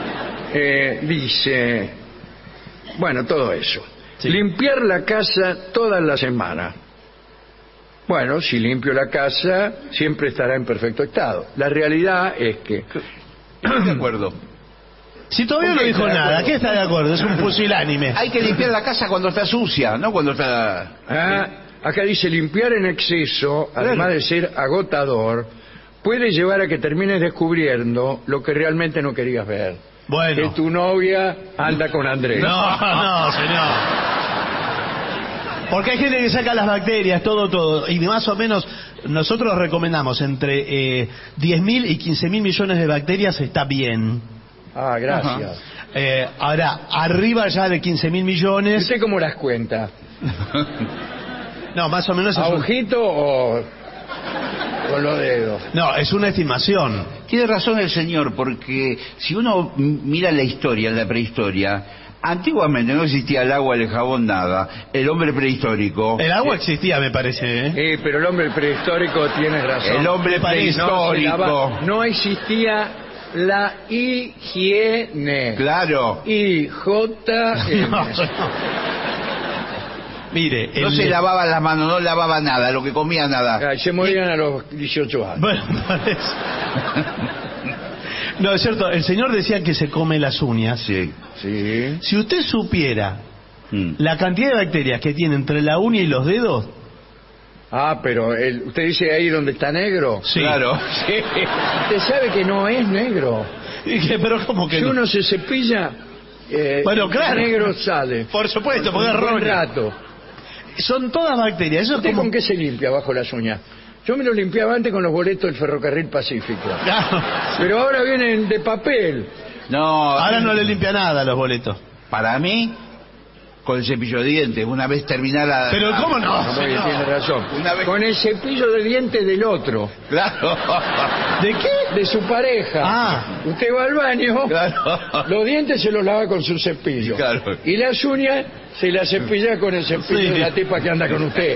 dice, bueno, todo eso. Sí. Limpiar la casa toda la semana. Bueno, si limpio la casa, siempre estará en perfecto estado. La realidad es que... Estoy de acuerdo. Si todavía ¿Con no qué dijo está de nada, acuerdo? ¿qué está de acuerdo? Es un pusilánime. Hay que limpiar la casa cuando está sucia, no cuando está... Acá dice limpiar en exceso, además de ser agotador, puede llevar a que termines descubriendo lo que realmente no querías ver. Que Bueno. tu novia anda con Andrés. No, señor. Porque hay gente que saca las bacterias, todo. Y más o menos, nosotros recomendamos entre 10.000 y 15.000 millones de bacterias, está bien. Ah, gracias. Ahora, arriba ya de 15.000 ¿Y millones... usted cómo las cuenta? No, más o menos es ¿A un... ojito o con los dedos? No, es una estimación. Tiene razón el señor, porque si uno mira la historia, la prehistoria, antiguamente no existía el agua, el jabón, nada. El hombre prehistórico... El agua existía, me parece, ¿eh? Pero el hombre prehistórico tiene razón. El hombre prehistórico... No existía la higiene. Claro. IJN. No, señor. Mire, No se lavaba las manos, no lavaba nada, lo que comía nada. Se morían a los 18 años. Bueno, parece. No, es cierto, el señor decía que se come las uñas. Sí. Sí. Si usted supiera Mm. la cantidad de bacterias que tiene entre la uña y los dedos... Pero usted dice ahí donde está negro. Sí. Claro. Sí. Usted sabe que no es negro. Dije, pero ¿cómo que Si no? uno se cepilla, Bueno, claro. el negro sale. Por supuesto, porque es Un buen roña. rato. Son todas bacterias. Eso es ¿Usted como... con qué se limpia bajo las uñas? Yo me lo limpiaba antes con los boletos del Ferrocarril Pacífico. Claro. Pero ahora vienen de papel. No, Ahora no le limpia nada los boletos. para mí, con el cepillo de dientes, una vez terminada... Pero ¿cómo no? Muy bien, señor? tiene razón. Una vez- Con el cepillo de dientes del otro. Claro. ¿De qué? De su pareja. Ah. Usted va al baño, Claro. los dientes se los lava con su cepillo. Claro. Y las uñas se las cepilla con el cepillo Sí. de la tipa que anda con usted.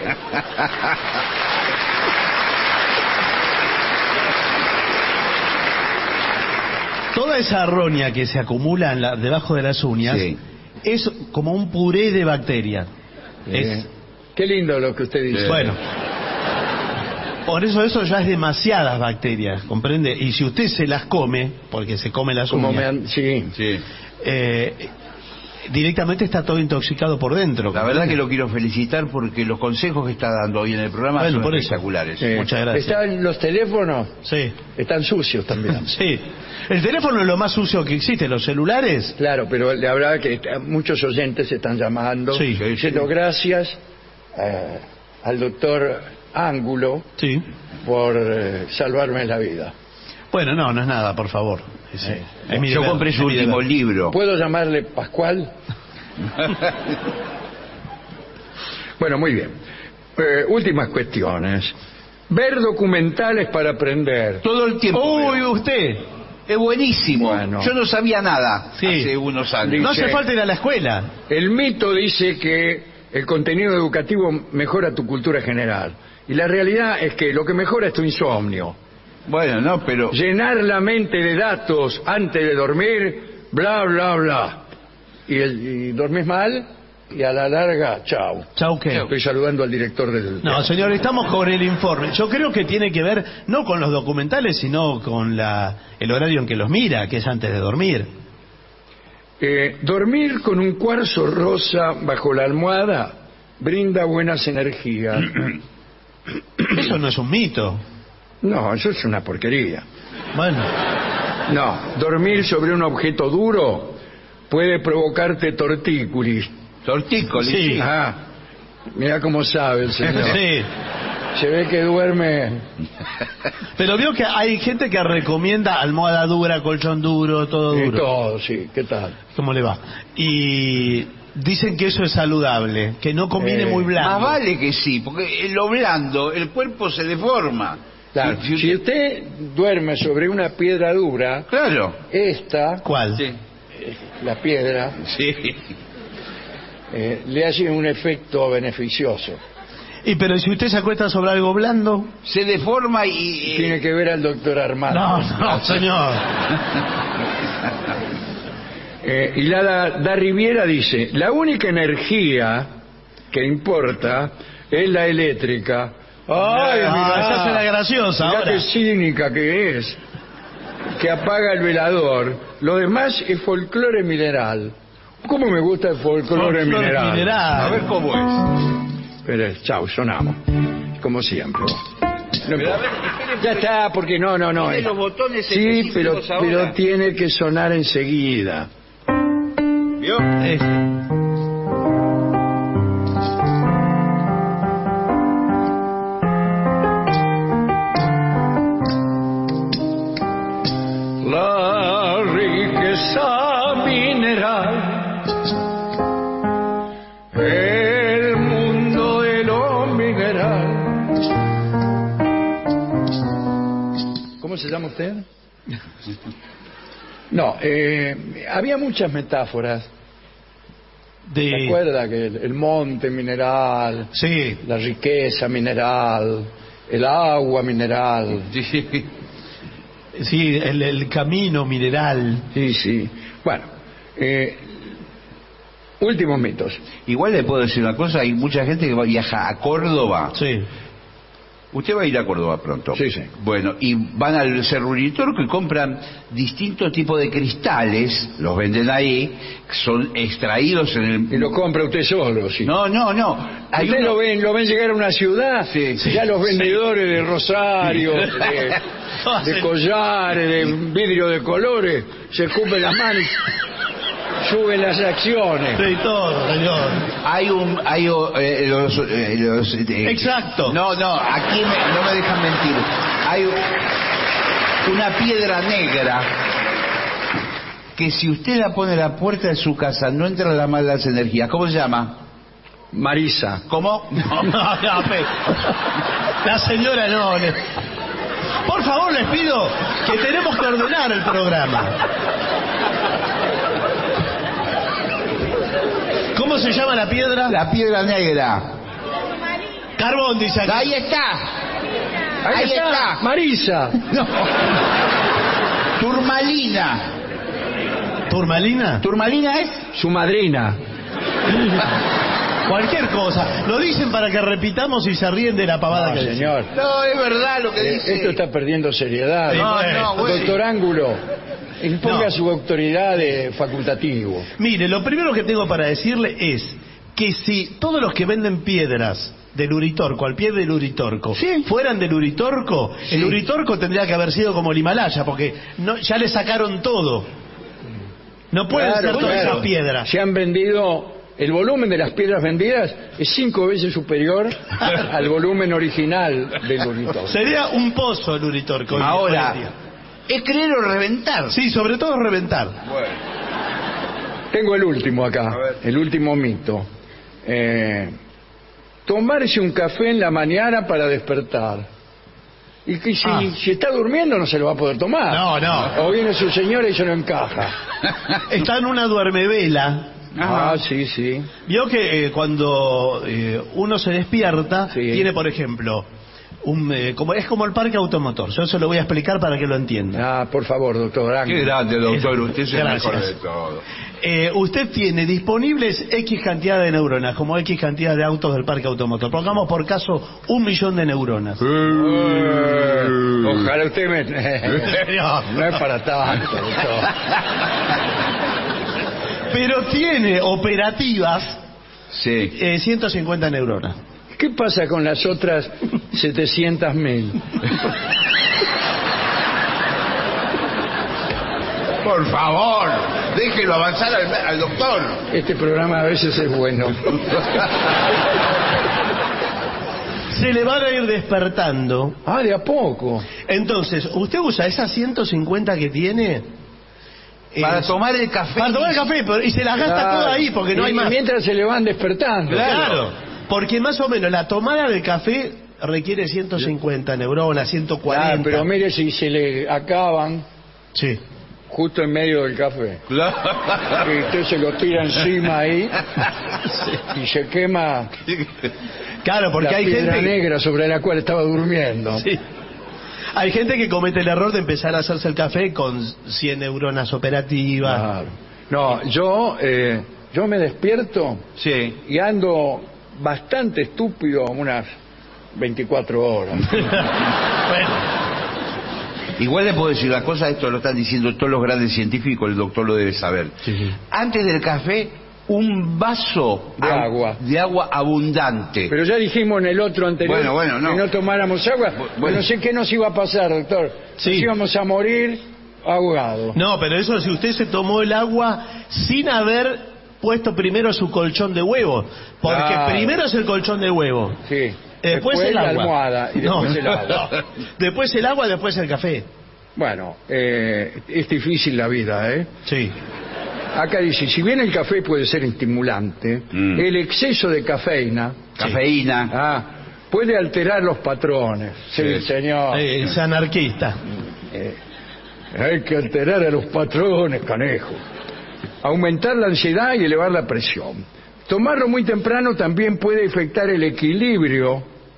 Toda esa roña que se acumula debajo de las uñas Sí. es como un puré de bacterias. Es, Qué lindo lo que usted dice. bueno, Por eso ya es demasiadas bacterias, ¿comprende? Y si usted se las come, porque se come las uñas, Sí. directamente está todo intoxicado por dentro. La verdad que lo quiero felicitar porque los consejos que está dando hoy en el programa son espectaculares. Sí. Muchas gracias. ¿Están los teléfonos? Sí. Están sucios también. Sí. El teléfono es lo más sucio que existe, los celulares. Claro, pero le hablaba que muchos oyentes están llamando, Sí. diciendo gracias al doctor Ángulo Sí. por salvarme la vida. Bueno, no es nada, por favor. Es mi Yo deber, compré su es mi último deber. libro. ¿Puedo llamarle Pascual? Bueno, muy bien. Últimas cuestiones. Ver documentales para aprender. Todo el tiempo. Uy, veo. usted. Es buenísimo. Bueno. Yo no sabía nada Sí. hace unos años. No Dice- hace falta ir a la escuela. El mito dice que el contenido educativo mejora tu cultura general. Y la realidad es que lo que mejora es tu insomnio. Bueno, no, pero... Llenar la mente de datos antes de dormir, bla, bla, bla. Y dormís mal y a la larga, chau. Chau, ¿qué? Estoy saludando al director del... No, señor, estamos con el informe. Yo creo que tiene que ver no con los documentales, sino con el horario en que los mira, que es antes de dormir. Dormir con un cuarzo rosa bajo la almohada brinda buenas energías. Eso no es un mito. No, eso es una porquería. Bueno, No, dormir sobre un objeto duro puede provocarte tortícolis. Tortícolis. Sí. Ah, mira cómo sabe el señor. sí. Se ve que duerme. Pero vio que hay gente que recomienda almohada dura, colchón duro, todo Y duro. todo, sí. ¿Qué tal? ¿Cómo le va? Y dicen que eso es saludable, que no conviene muy blando. Más vale que sí, porque en lo blando el cuerpo se deforma. Claro, si usted duerme sobre una piedra dura, Claro. esta, ¿Cuál? Sí. la piedra, Sí. le hace un efecto beneficioso. Y pero si usted se acuesta sobre algo blando. Se deforma y... Tiene que ver al doctor Armando. No, señor. Y la Riviera dice, la única energía que importa es la eléctrica. ¡Ay, mirá! Esa es la graciosa Mirá ahora. qué cínica que es, que apaga el velador. Lo demás es folclore mineral. ¿Cómo me gusta el folclore mineral? A ver cómo es. Pero, chau, sonamos. Como siempre. No importa. Ya está, porque no. Tiene los botones Sí, pero específicos ahora. tiene que sonar enseguida. ¿Vio? La riqueza mineral, el mundo de lo mineral. ¿Cómo se llama usted? No, había muchas metáforas. ¿Se acuerda que el monte mineral, Sí. la riqueza mineral, el agua mineral? Sí. Sí, el camino mineral. Sí. Bueno, últimos mitos. Igual le puedo decir una cosa, hay mucha gente que viaja a Córdoba. Sí. Usted va a ir a Córdoba pronto. Sí. Bueno, y van al Cerro Uritorco y compran distintos tipos de cristales, los venden ahí, son extraídos en Y el... lo compra usted solo, sí. No. Hay Usted uno- lo ven llegar a una ciudad, Sí. ya los vendedores de rosarios, de collares, de vidrio de colores, se escupen las manos y suben las acciones. Sí, todo, señor. Exacto. No, aquí no me dejan mentir. Hay una piedra negra que si usted la pone a la puerta de su casa no entran las malas energías. ¿Cómo se llama? Marisa. ¿Cómo? No, la señora no. Por favor, les pido que tenemos que ordenar el programa. ¿Cómo se llama la piedra? La piedra negra. Carbón, dice aquí. Ahí está. Ahí está. Marisa. No. Turmalina. ¿Turmalina? ¿Turmalina es? Su madrina. Cualquier cosa. Lo dicen para que repitamos y se ríen de la pavada No, que dicen. señor. No, es verdad lo que dice. Esto está perdiendo seriedad. Sí, güey. Doctor Ángulo, imponga No. su autoridad de facultativo. Mire, lo primero que tengo para decirle es que si todos los que venden piedras del Uritorco, al pie del Uritorco, fueran del Uritorco, el Uritorco tendría que haber sido como el Himalaya, porque no, ya le sacaron todo. No pueden Claro, ser todas claro. esas piedras. Se han vendido, el volumen de las piedras vendidas es 5 veces superior al volumen original del Uritorco. Sería un pozo el Uritorco. Ahora, hoy en día. ¿es creer o reventar? Sí, sobre todo reventar. Bueno. Tengo el último acá, A ver. el último mito. Tomarse un café en la mañana para despertar. Y que si está durmiendo no se lo va a poder tomar. No. O viene su señora y se lo encaja. Está en una duermevela. Ah, sí, sí. Vio que cuando uno se despierta, Sí. tiene, por ejemplo, es como el parque automotor. Yo se lo voy a explicar para que lo entienda. Ah, por favor, doctor Ángulo. Qué grande, doctor. Usted es el Gracias. mejor de todo. Usted tiene disponibles X cantidad de neuronas, como X cantidad de autos del parque automotor. Pongamos por caso 1 millón de neuronas. Ojalá usted me... No es para tanto, doctor. Pero tiene operativas Sí. 150 neuronas. ¿Qué pasa con las otras 700.000? Por favor, déjelo avanzar al doctor. Este programa a veces es bueno. Se le van a ir despertando. Ah, de a poco. Entonces, usted usa esas 150 que tiene Para tomar el café. para tomar el café, y se las gasta Claro. toda ahí porque no hay Y más. mientras se le van despertando. Claro, porque más o menos la tomada del café requiere 150 neuronas, 140. Ah, pero mire si se le acaban Sí. justo en medio del café. Claro. Y usted se lo tira encima ahí y se quema Claro, porque la hay piedra gente negra sobre la cual estaba durmiendo. Sí. Hay gente que comete el error de empezar a hacerse el café con 100 neuronas operativas. Claro. No, yo me despierto Sí. y ando bastante estúpido unas 24 horas. Bueno, Igual le puedo decir la cosa, esto lo están diciendo todos los grandes científicos, el doctor lo debe saber. Sí. Antes del café, un vaso De agua. abundante. Pero ya dijimos en el otro anterior Bueno, no. que no tomáramos agua. Bueno. No sé qué nos iba a pasar, doctor. Sí. Nos íbamos a morir ahogados. no, pero eso si usted se tomó el agua sin haber puesto primero su colchón de huevo. Porque Claro. primero es el colchón de huevo. Sí. Después el la agua. almohada y después No. el agua. Después el agua, después el café. Bueno, es difícil la vida, ¿eh? Sí. Acá dice, si bien el café puede ser estimulante, el exceso de cafeína Cafeína. puede alterar los patrones. Sí, Sí. señor. Es anarquista. Hay que alterar a los patrones, canejo. Aumentar la ansiedad y elevar la presión. Tomarlo muy temprano también puede afectar el equilibrio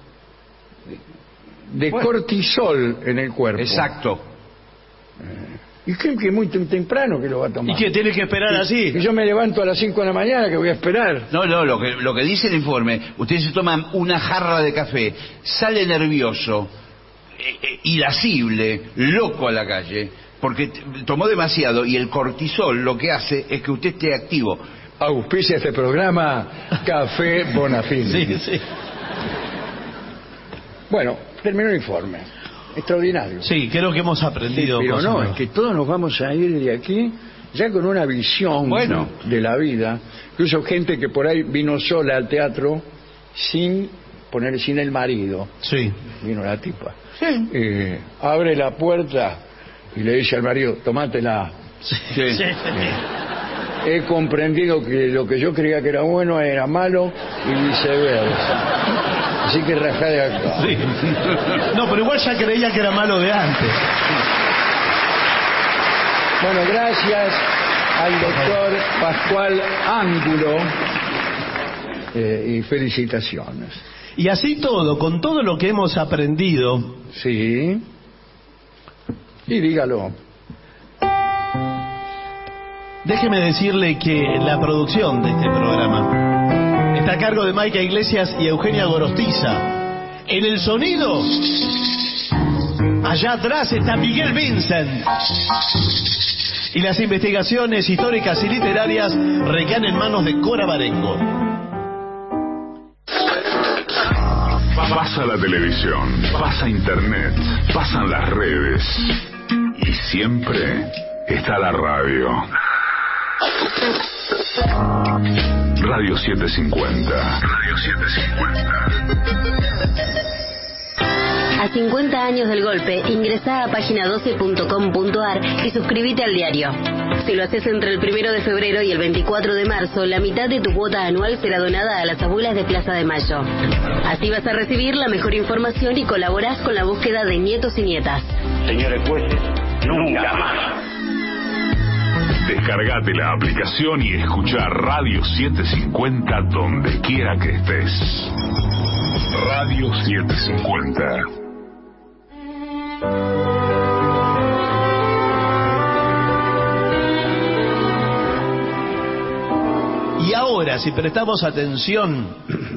de cortisol en el cuerpo. Exacto. ¿Y qué muy temprano que lo va a ¿Y tomar? qué tiene que esperar Y así? yo me levanto a las 5 de la mañana, que voy a esperar. No, lo que dice el informe, usted se toma una jarra de café, sale nervioso, irascible, loco a la calle, porque tomó demasiado y el cortisol lo que hace es que usted esté activo. Auspicia este programa Café Bonafini. Sí, sí. Bueno, terminó el informe. Extraordinario. Sí, creo que hemos aprendido Pero cosas no, nuevas. es que todos nos vamos a ir de aquí ya con una visión Bueno. de la vida. Incluso gente que por ahí vino sola al teatro sin el marido. Sí. Vino la tipa. Abre la puerta y le dice al marido, tomátela. Sí. He comprendido que lo que yo creía que era bueno era malo y viceversa. Así que rajá de acá. Sí. No, pero igual ya creía que era malo de antes. Bueno, gracias al doctor Pascual Ángulo y felicitaciones. Y así todo, con todo lo que hemos aprendido, Sí. Y dígalo. déjeme decirle que la producción de este programa está a cargo de Maica Iglesias y Eugenia Gorostiza. En el sonido, allá atrás está Miguel Vincent. Y las investigaciones históricas y literarias recaen en manos de Cora Barengo. Pasa la televisión, pasa internet, pasan las redes y siempre está la radio. Radio 750. Radio 750. A 50 años del golpe, ingresá a página12.com.ar y suscríbete al diario. Si lo haces entre el 1 de febrero y el 24 de marzo, la mitad de tu cuota anual será donada a las abuelas de Plaza de Mayo. Así vas a recibir la mejor información y colaborás con la búsqueda de nietos y nietas. Señores jueces, nunca más. Descargate la aplicación y escuchá Radio 750 donde quiera que estés. Radio 750. Y ahora, si prestamos atención,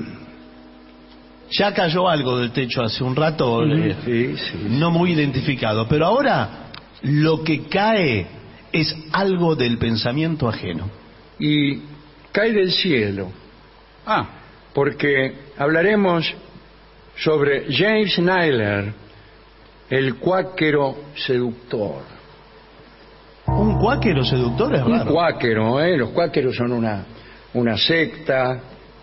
ya cayó algo del techo hace un rato, Sí. no muy identificado, pero ahora lo que cae es algo del pensamiento ajeno. Y cae del cielo. Porque hablaremos sobre James Naylor, el cuáquero seductor. ¿Un cuáquero seductor? Es Un raro. cuáquero, los cuáqueros son una secta.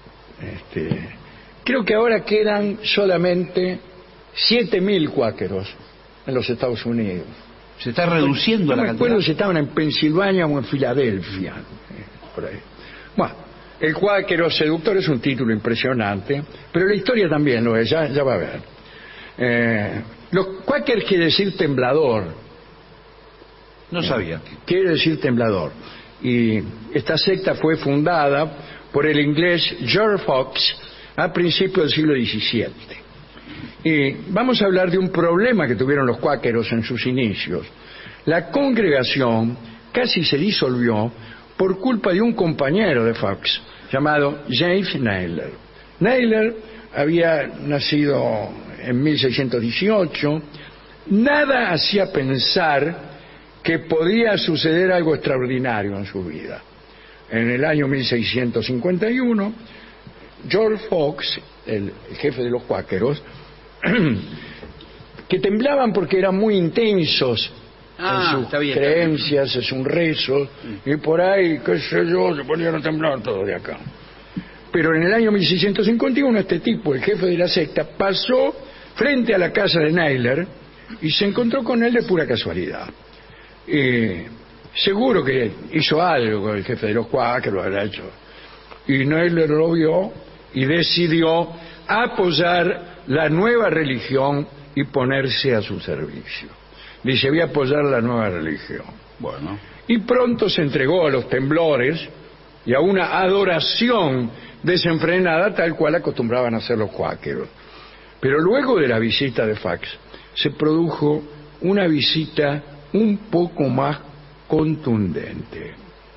Creo que ahora quedan solamente 7.000 cuáqueros en los Estados Unidos. Se está reduciendo No la me cantidad. acuerdo si estaban en Pensilvania o en Filadelfia. Por ahí. Bueno, el cuáquero seductor es un título impresionante, pero la historia también lo es, ya va a ver. Los cuáqueros quiere decir temblador. No sabía. Quiere decir temblador. Y esta secta fue fundada por el inglés George Fox a principios del siglo XVII. Y vamos a hablar de un problema que tuvieron los cuáqueros en sus inicios. La congregación casi se disolvió por culpa de un compañero de Fox llamado James Naylor. Naylor había nacido en 1618. Nada hacía pensar que podía suceder algo extraordinario en su vida. En el año 1651, George Fox, el jefe de los cuáqueros, que temblaban porque eran muy intensos en sus creencias, en sus rezos, y por ahí, qué sé yo, se ponían a temblar todos de acá. Pero en el año 1651 este tipo, el jefe de la secta, pasó frente a la casa de Naylor y se encontró con él de pura casualidad. Seguro que hizo algo el jefe de los cuáqueros, habrá hecho. Y Naylor lo vio y decidió apoyar la nueva religión y ponerse a su servicio. Dice, voy a apoyar la nueva religión. Bueno. Y pronto se entregó a los temblores y a una adoración desenfrenada tal cual acostumbraban a hacer los cuáqueros. Pero luego de la visita de Fox se produjo una visita un poco más contundente.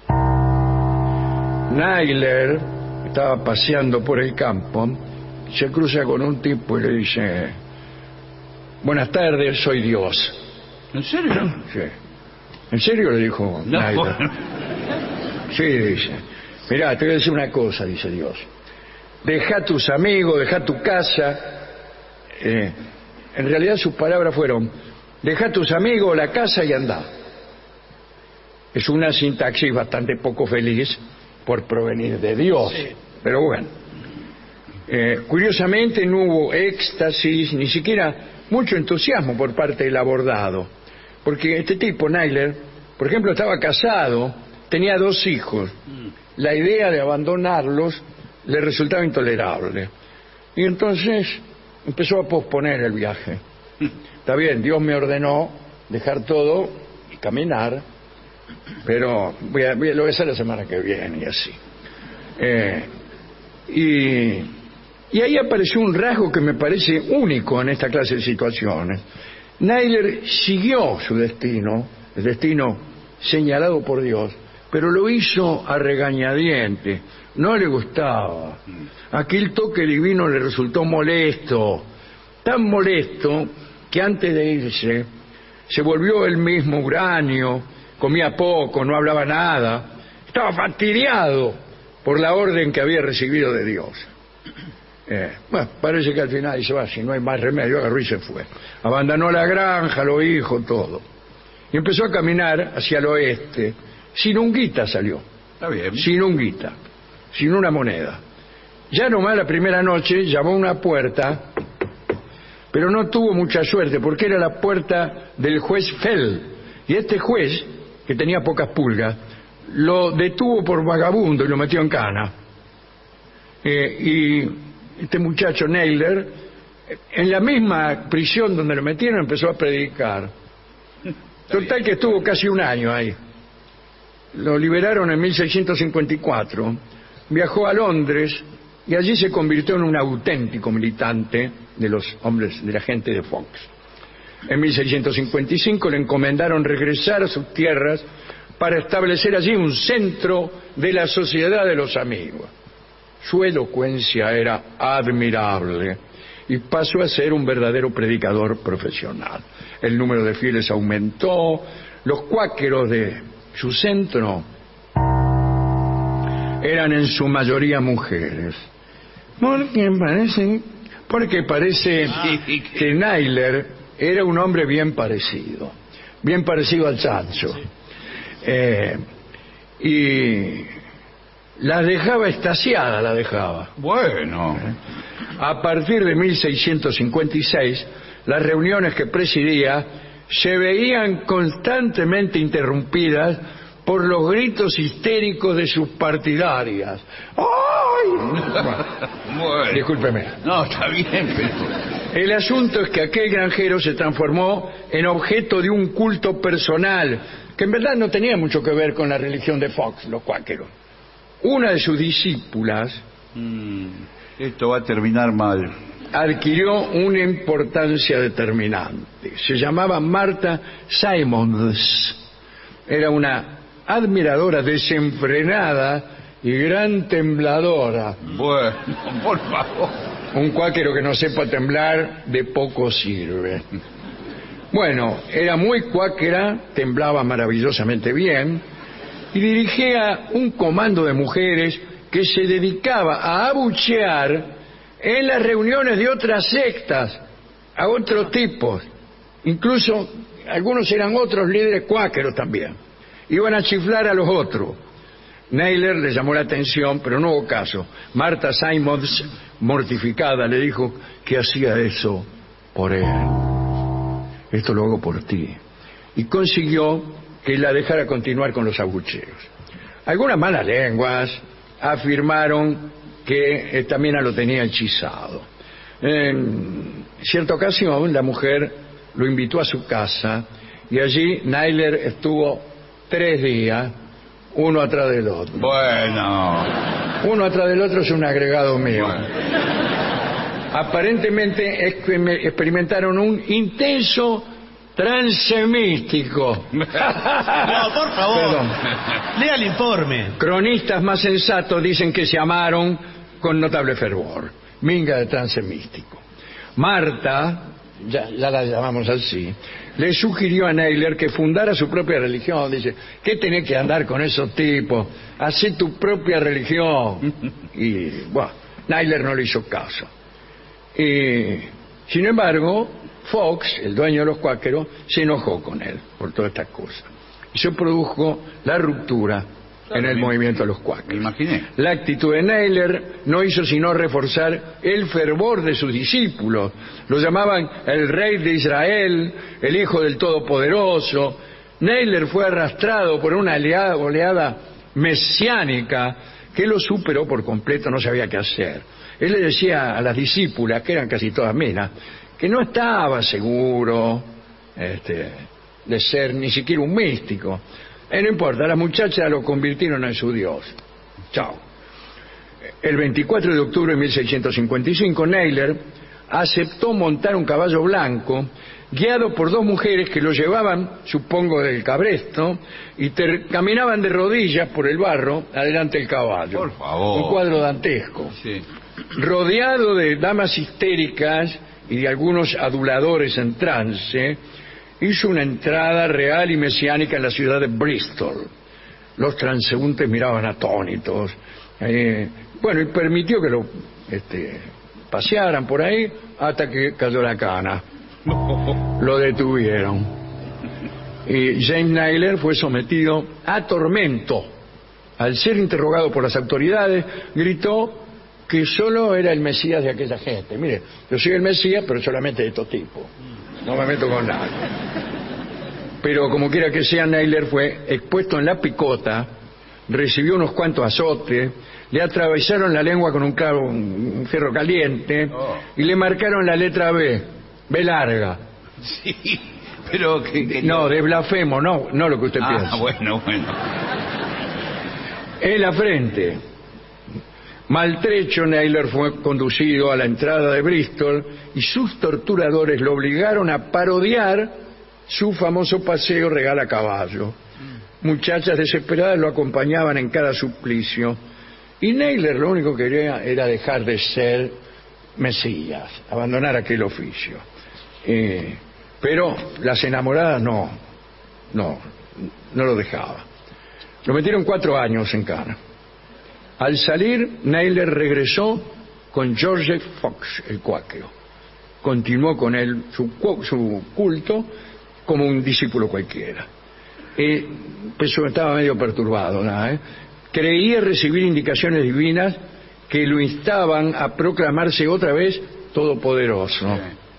Naylor estaba paseando por el campo, se cruza con un tipo y le dice, buenas tardes, soy Dios. ¿En serio? Sí. ¿En serio? Le dijo No. Naylor. Sí, dice. Mirá, te voy a decir una cosa, dice Dios. Deja tus amigos, deja tu casa. En realidad sus palabras fueron, deja tus amigos, la casa y anda. Es una sintaxis bastante poco feliz por provenir de Dios. Sí. Pero bueno. Curiosamente no hubo éxtasis, ni siquiera mucho entusiasmo por parte del abordado. Porque este tipo, Naylor, por ejemplo, estaba casado, tenía 2 hijos. La idea de abandonarlos le resultaba intolerable. Y entonces empezó a posponer el viaje. Está bien, Dios me ordenó dejar todo y caminar, pero lo voy a hacer la semana que viene y así. Y ahí apareció un rasgo que me parece único en esta clase de situaciones. Naylor siguió su destino, el destino señalado por Dios, pero lo hizo a regañadientes. No le gustaba. Aquel toque divino le resultó molesto, tan molesto que antes de irse se volvió él mismo huraño, comía poco, no hablaba nada, estaba fastidiado por la orden que había recibido de Dios. Bueno, parece que al final dice, si no hay más remedio, agarró y se fue. Abandonó la granja, los hijos, todo. Y empezó a caminar hacia el oeste. Sin un guita salió. Está bien. Sin un guita. Sin una moneda. Ya nomás la primera noche llamó a una puerta, pero no tuvo mucha suerte porque era la puerta del juez Fell. Y este juez, que tenía pocas pulgas, lo detuvo por vagabundo y lo metió en cana. Y este muchacho Naylor, en la misma prisión donde lo metieron, empezó a predicar. Total que estuvo casi un año ahí. Lo liberaron en 1654, viajó a Londres y allí se convirtió en un auténtico militante de los hombres, de la gente de Fox. En 1655 le encomendaron regresar a sus tierras para establecer allí un centro de la Sociedad de los Amigos. Su elocuencia era admirable y pasó a ser un verdadero predicador profesional. El número de fieles aumentó, los cuáqueros de su centro eran en su mayoría mujeres. Porque parece que Naylor era un hombre bien parecido al Sancho. Y la dejaba extasiada, Bueno. A partir de 1656, las reuniones que presidía se veían constantemente interrumpidas por los gritos histéricos de sus partidarias. ¡Ay! Bueno. Discúlpeme. No, está bien, pero... El asunto es que aquel granjero se transformó en objeto de un culto personal, que en verdad no tenía mucho que ver con la religión de Fox, los cuáqueros. Una de sus discípulas... Esto va a terminar mal. Adquirió una importancia determinante. Se llamaba Martha Simons. Era una admiradora desenfrenada y gran tembladora. Bueno, por favor. Un cuáquero que no sepa temblar de poco sirve. Bueno, era muy cuáquera, temblaba maravillosamente bien y dirigía un comando de mujeres que se dedicaba a abuchear en las reuniones de otras sectas, a otros tipos. Incluso algunos eran otros líderes cuáqueros también. Iban a chiflar a los otros. Naylor le llamó la atención, pero no hubo caso. Martha Simons, mortificada, le dijo que hacía eso por él. Esto lo hago por ti. Y consiguió que la dejara continuar con los abucheos. Algunas malas lenguas afirmaron que Estamina lo tenía hechizado. En cierta ocasión, la mujer lo invitó a su casa y allí Naylor estuvo 3 días, uno atrás del otro. Bueno. Uno atrás del otro es un agregado mío. Bueno. Aparentemente experimentaron un intenso trance místico. No, por favor. Perdón. Lea el informe. Cronistas más sensatos dicen que se amaron con notable fervor. Minga de trance místico. Marta, ya la llamamos así, le sugirió a Naylor que fundara su propia religión. Dice, ¿qué tenés que andar con esos tipos? Hacé tu propia religión. Y, bueno, Naylor no le hizo caso. Sin embargo, Fox, el dueño de los cuáqueros, se enojó con él por todas estas cosas. Y se produjo la ruptura en el movimiento de los cuáqueros. Me imaginé. La actitud de Naylor no hizo sino reforzar el fervor de sus discípulos. Lo llamaban el rey de Israel, el hijo del Todopoderoso. Naylor fue arrastrado por una oleada mesiánica que lo superó por completo, no sabía qué hacer. Él le decía a las discípulas, que eran casi todas minas, que no estaba seguro de ser ni siquiera un místico. No importa, las muchachas lo convirtieron en su Dios. Chao. El 24 de octubre de 1655, Naylor aceptó montar un caballo blanco, guiado por dos mujeres que lo llevaban, supongo, del cabresto, y caminaban de rodillas por el barro adelante del caballo. Por favor. Un cuadro dantesco. Sí. Rodeado de damas histéricas y de algunos aduladores en trance, hizo una entrada real y mesiánica en la ciudad de Bristol. Los transeúntes miraban atónitos. Bueno, y permitió que lo pasearan por ahí hasta que cayó la cana. Lo detuvieron. Y James Naylor fue sometido a tormento. Al ser interrogado por las autoridades, gritó que solo era el Mesías de aquella gente. Mire, yo soy el Mesías, pero solamente de estos tipos. No me meto con nadie. Pero como quiera que sea, Naylor fue expuesto en la picota, recibió unos cuantos azotes, le atravesaron la lengua con un fierro caliente y le marcaron la letra B larga. Sí, pero no, de blasfemo, no lo que usted piensa. Bueno. En la frente. Maltrecho, Naylor fue conducido a la entrada de Bristol y sus torturadores lo obligaron a parodiar su famoso paseo regal a caballo. Muchachas desesperadas lo acompañaban en cada suplicio y Naylor lo único que quería era dejar de ser Mesías, abandonar aquel oficio. Pero las enamoradas no lo dejaba. Lo metieron 4 años en cana. Al salir, Naylor regresó con George Fox, el cuáquero. Continuó con él su culto como un discípulo cualquiera. Estaba medio perturbado, ¿no? Creía recibir indicaciones divinas que lo instaban a proclamarse otra vez todopoderoso.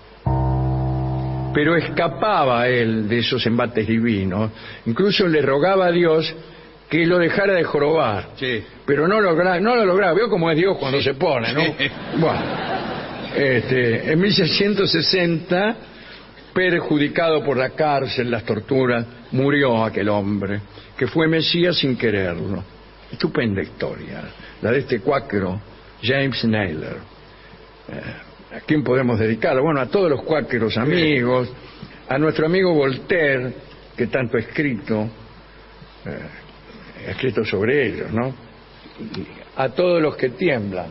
Pero escapaba él de esos embates divinos. Incluso le rogaba a Dios que lo dejara de jorobar. Sí. Pero no lo lograba. ¿Vio cómo es Dios cuando se pone, no? Sí. Bueno, en 1660, perjudicado por la cárcel, las torturas, murió aquel hombre, que fue Mesías sin quererlo. Estupenda historia, la de este cuáquero, James Naylor. ¿A quién podemos dedicarlo? Bueno, a todos los cuáqueros amigos, a nuestro amigo Voltaire, que tanto ha escrito sobre ellos, ¿no? Y a todos los que tiemblan.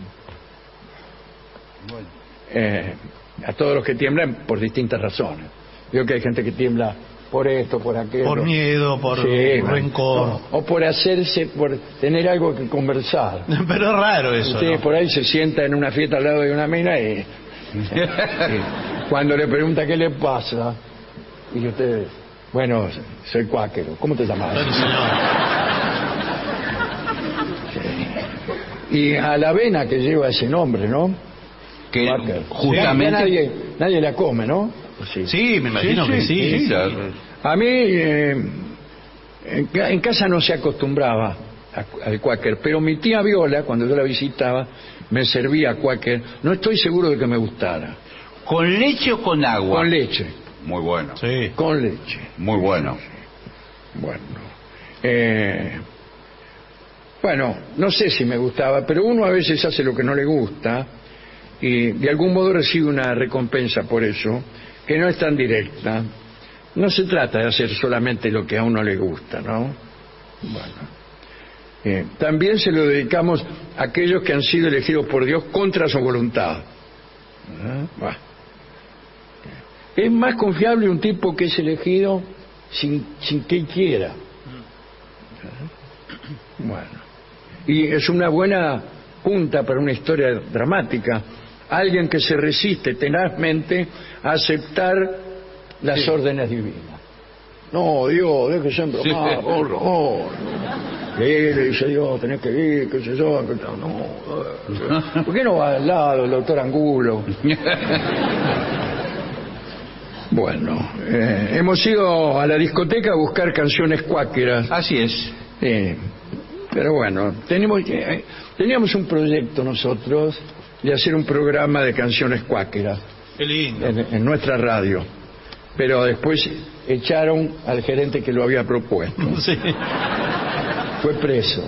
A todos los que tiemblan por distintas razones. Veo que hay gente que tiembla por esto, por aquello. Por miedo, por rencor. No, o por tener algo que conversar. Pero es raro eso. Usted ¿no? por ahí se sienta en una fiesta al lado de una mina y cuando le pregunta qué le pasa, y usted, bueno, soy cuáquero. ¿Cómo te llamas? Y a la avena que lleva ese nombre, ¿no? Que Cuáquer. justamente Nadie la come, ¿no? Sí, me imagino que sí. A mí en casa no se acostumbraba al cuáquer, pero mi tía Viola, cuando yo la visitaba, me servía cuáquer. No estoy seguro de que me gustara. ¿Con leche o con agua? Con leche. Muy bueno. Sí. Con leche. Muy bueno. Bueno, no sé si me gustaba, pero uno a veces hace lo que no le gusta y de algún modo recibe una recompensa por eso, que no es tan directa. No se trata de hacer solamente lo que a uno le gusta, ¿no? Bueno. También se lo dedicamos a aquellos que han sido elegidos por Dios contra su voluntad. Bueno. Es más confiable un tipo que es elegido sin que él quiera. Bueno. Y es una buena punta para una historia dramática. Alguien que se resiste tenazmente a aceptar las órdenes divinas. No, Dios, déjese embromar, por favor. Le dice Dios, tenés que ir, qué sé yo. No, ¿por qué no va al lado el doctor Angulo? Bueno, hemos ido a la discoteca a buscar canciones cuáqueras. Así es. Pero bueno, teníamos un proyecto nosotros de hacer un programa de canciones cuáqueras. Qué lindo. En nuestra radio. Pero después echaron al gerente que lo había propuesto. Sí. Fue preso.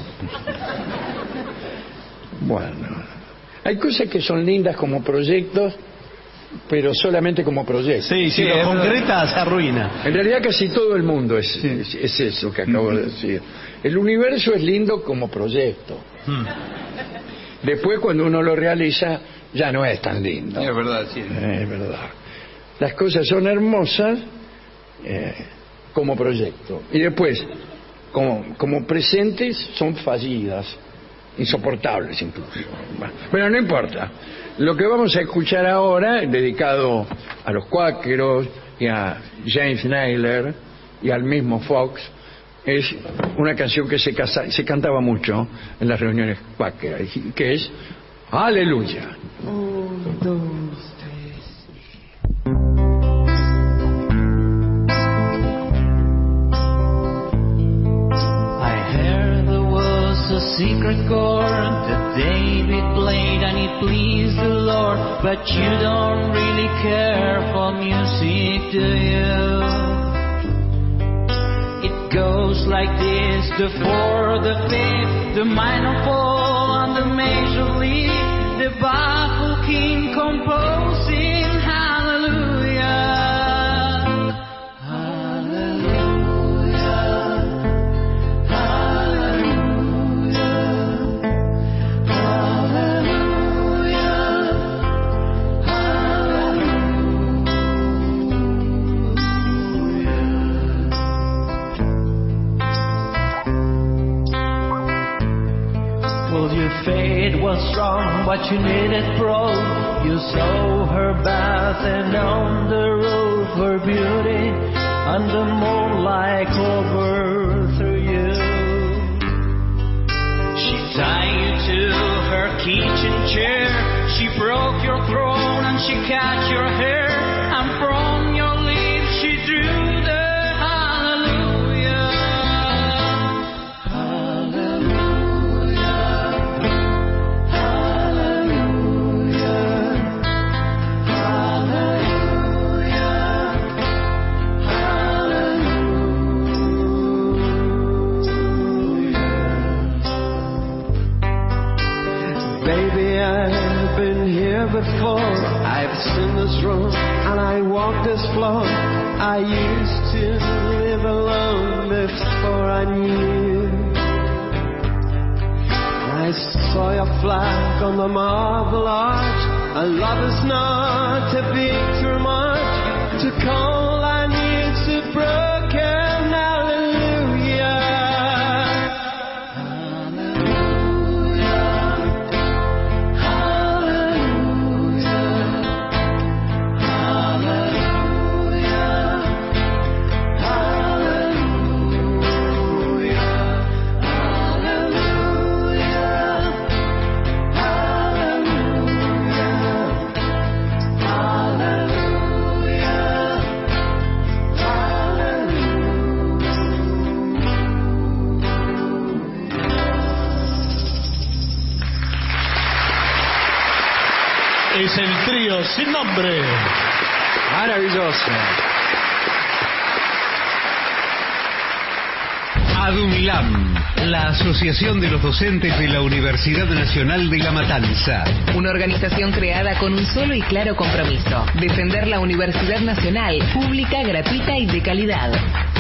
Bueno, hay cosas que son lindas como proyectos pero solamente como proyecto. Sí, si lo concreta se arruina. En realidad casi todo el mundo es eso que acabo de decir. El universo es lindo como proyecto. Después cuando uno lo realiza ya no es tan lindo. Es verdad, sí. Es verdad. Las cosas son hermosas como proyecto. Y después, como presentes, son fallidas, insoportables incluso. Bueno, no importa. Lo que vamos a escuchar ahora, dedicado a los cuáqueros y a James Naylor y al mismo Fox, es una canción que se cantaba mucho en las reuniones cuáqueras, que es Aleluya. 1, 2, 3. A secret chord that David played and it pleased the Lord, but you don't really care for music, do you? It goes like this: the fourth, the fifth, the minor fall, and the major lead, the baffled king composing hallelujah. Fate was strong, but you needed broke. You saw her bath and on the roof her beauty, and the moonlight over through you. She tied you to her kitchen chair. She broke your throne and she cut your hair, and from your lips she drew the hallelujah. Before I've seen this room and I walk this floor. I used to live alone before I knew. I saw your flag on the marble arch. A love is not a big too much to call on you to broken hallelujah. Es el trío sin nombre. Maravilloso. ADUNLAM, la Asociación de los Docentes de la Universidad Nacional de La Matanza. Una organización creada con un solo y claro compromiso: defender la Universidad Nacional, pública, gratuita y de calidad.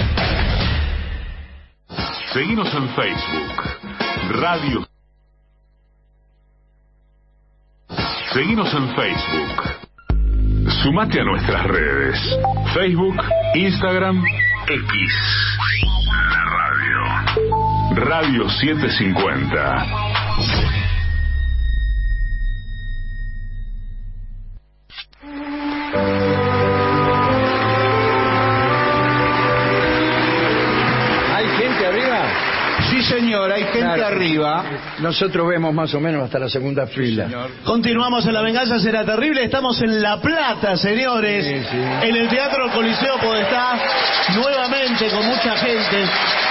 Seguinos en Facebook, Radio. Seguinos en Facebook. Sumate a nuestras redes. Facebook, Instagram, X. La radio. Radio 750. ¿Hay gente arriba? Sí, señor, hay gente arriba. Nosotros vemos más o menos hasta la segunda fila. Señor. Continuamos en La Venganza Será Terrible. Estamos en La Plata, señores. Sí, sí. En el Teatro Coliseo Podestá. Nuevamente con mucha gente.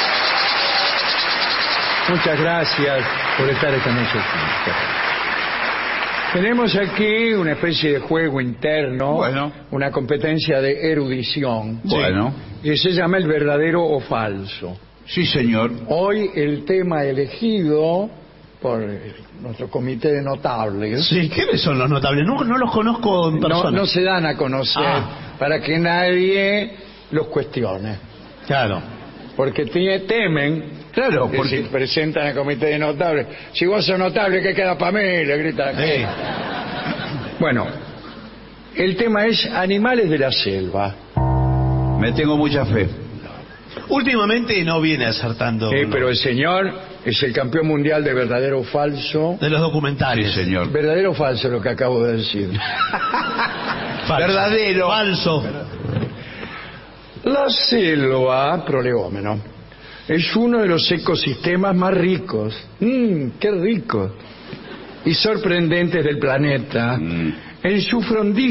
Muchas gracias por estar esta noche aquí. Tenemos aquí una especie de juego interno, Bueno. una competencia de erudición, Bueno. que se llama el verdadero o falso. Sí, señor. Hoy el tema elegido por nuestro comité de notables. Sí, ¿quiénes son los notables? No los conozco en persona. No se dan a conocer para que nadie los cuestione. Claro. Porque temen. Claro, que porque si presentan al comité de notables. Si vos sos notable, ¿qué queda para mí? Le gritan. Sí. Bueno, el tema es animales de la selva. me tengo mucha fe. Últimamente no viene acertando. Pero el señor es el campeón mundial de verdadero o falso. De los documentales. Sí, señor. Verdadero o falso lo que acabo de decir. Falso. Verdadero. Falso. La selva, prolegómeno, es uno de los ecosistemas más ricos, qué rico, y sorprendentes del planeta. En su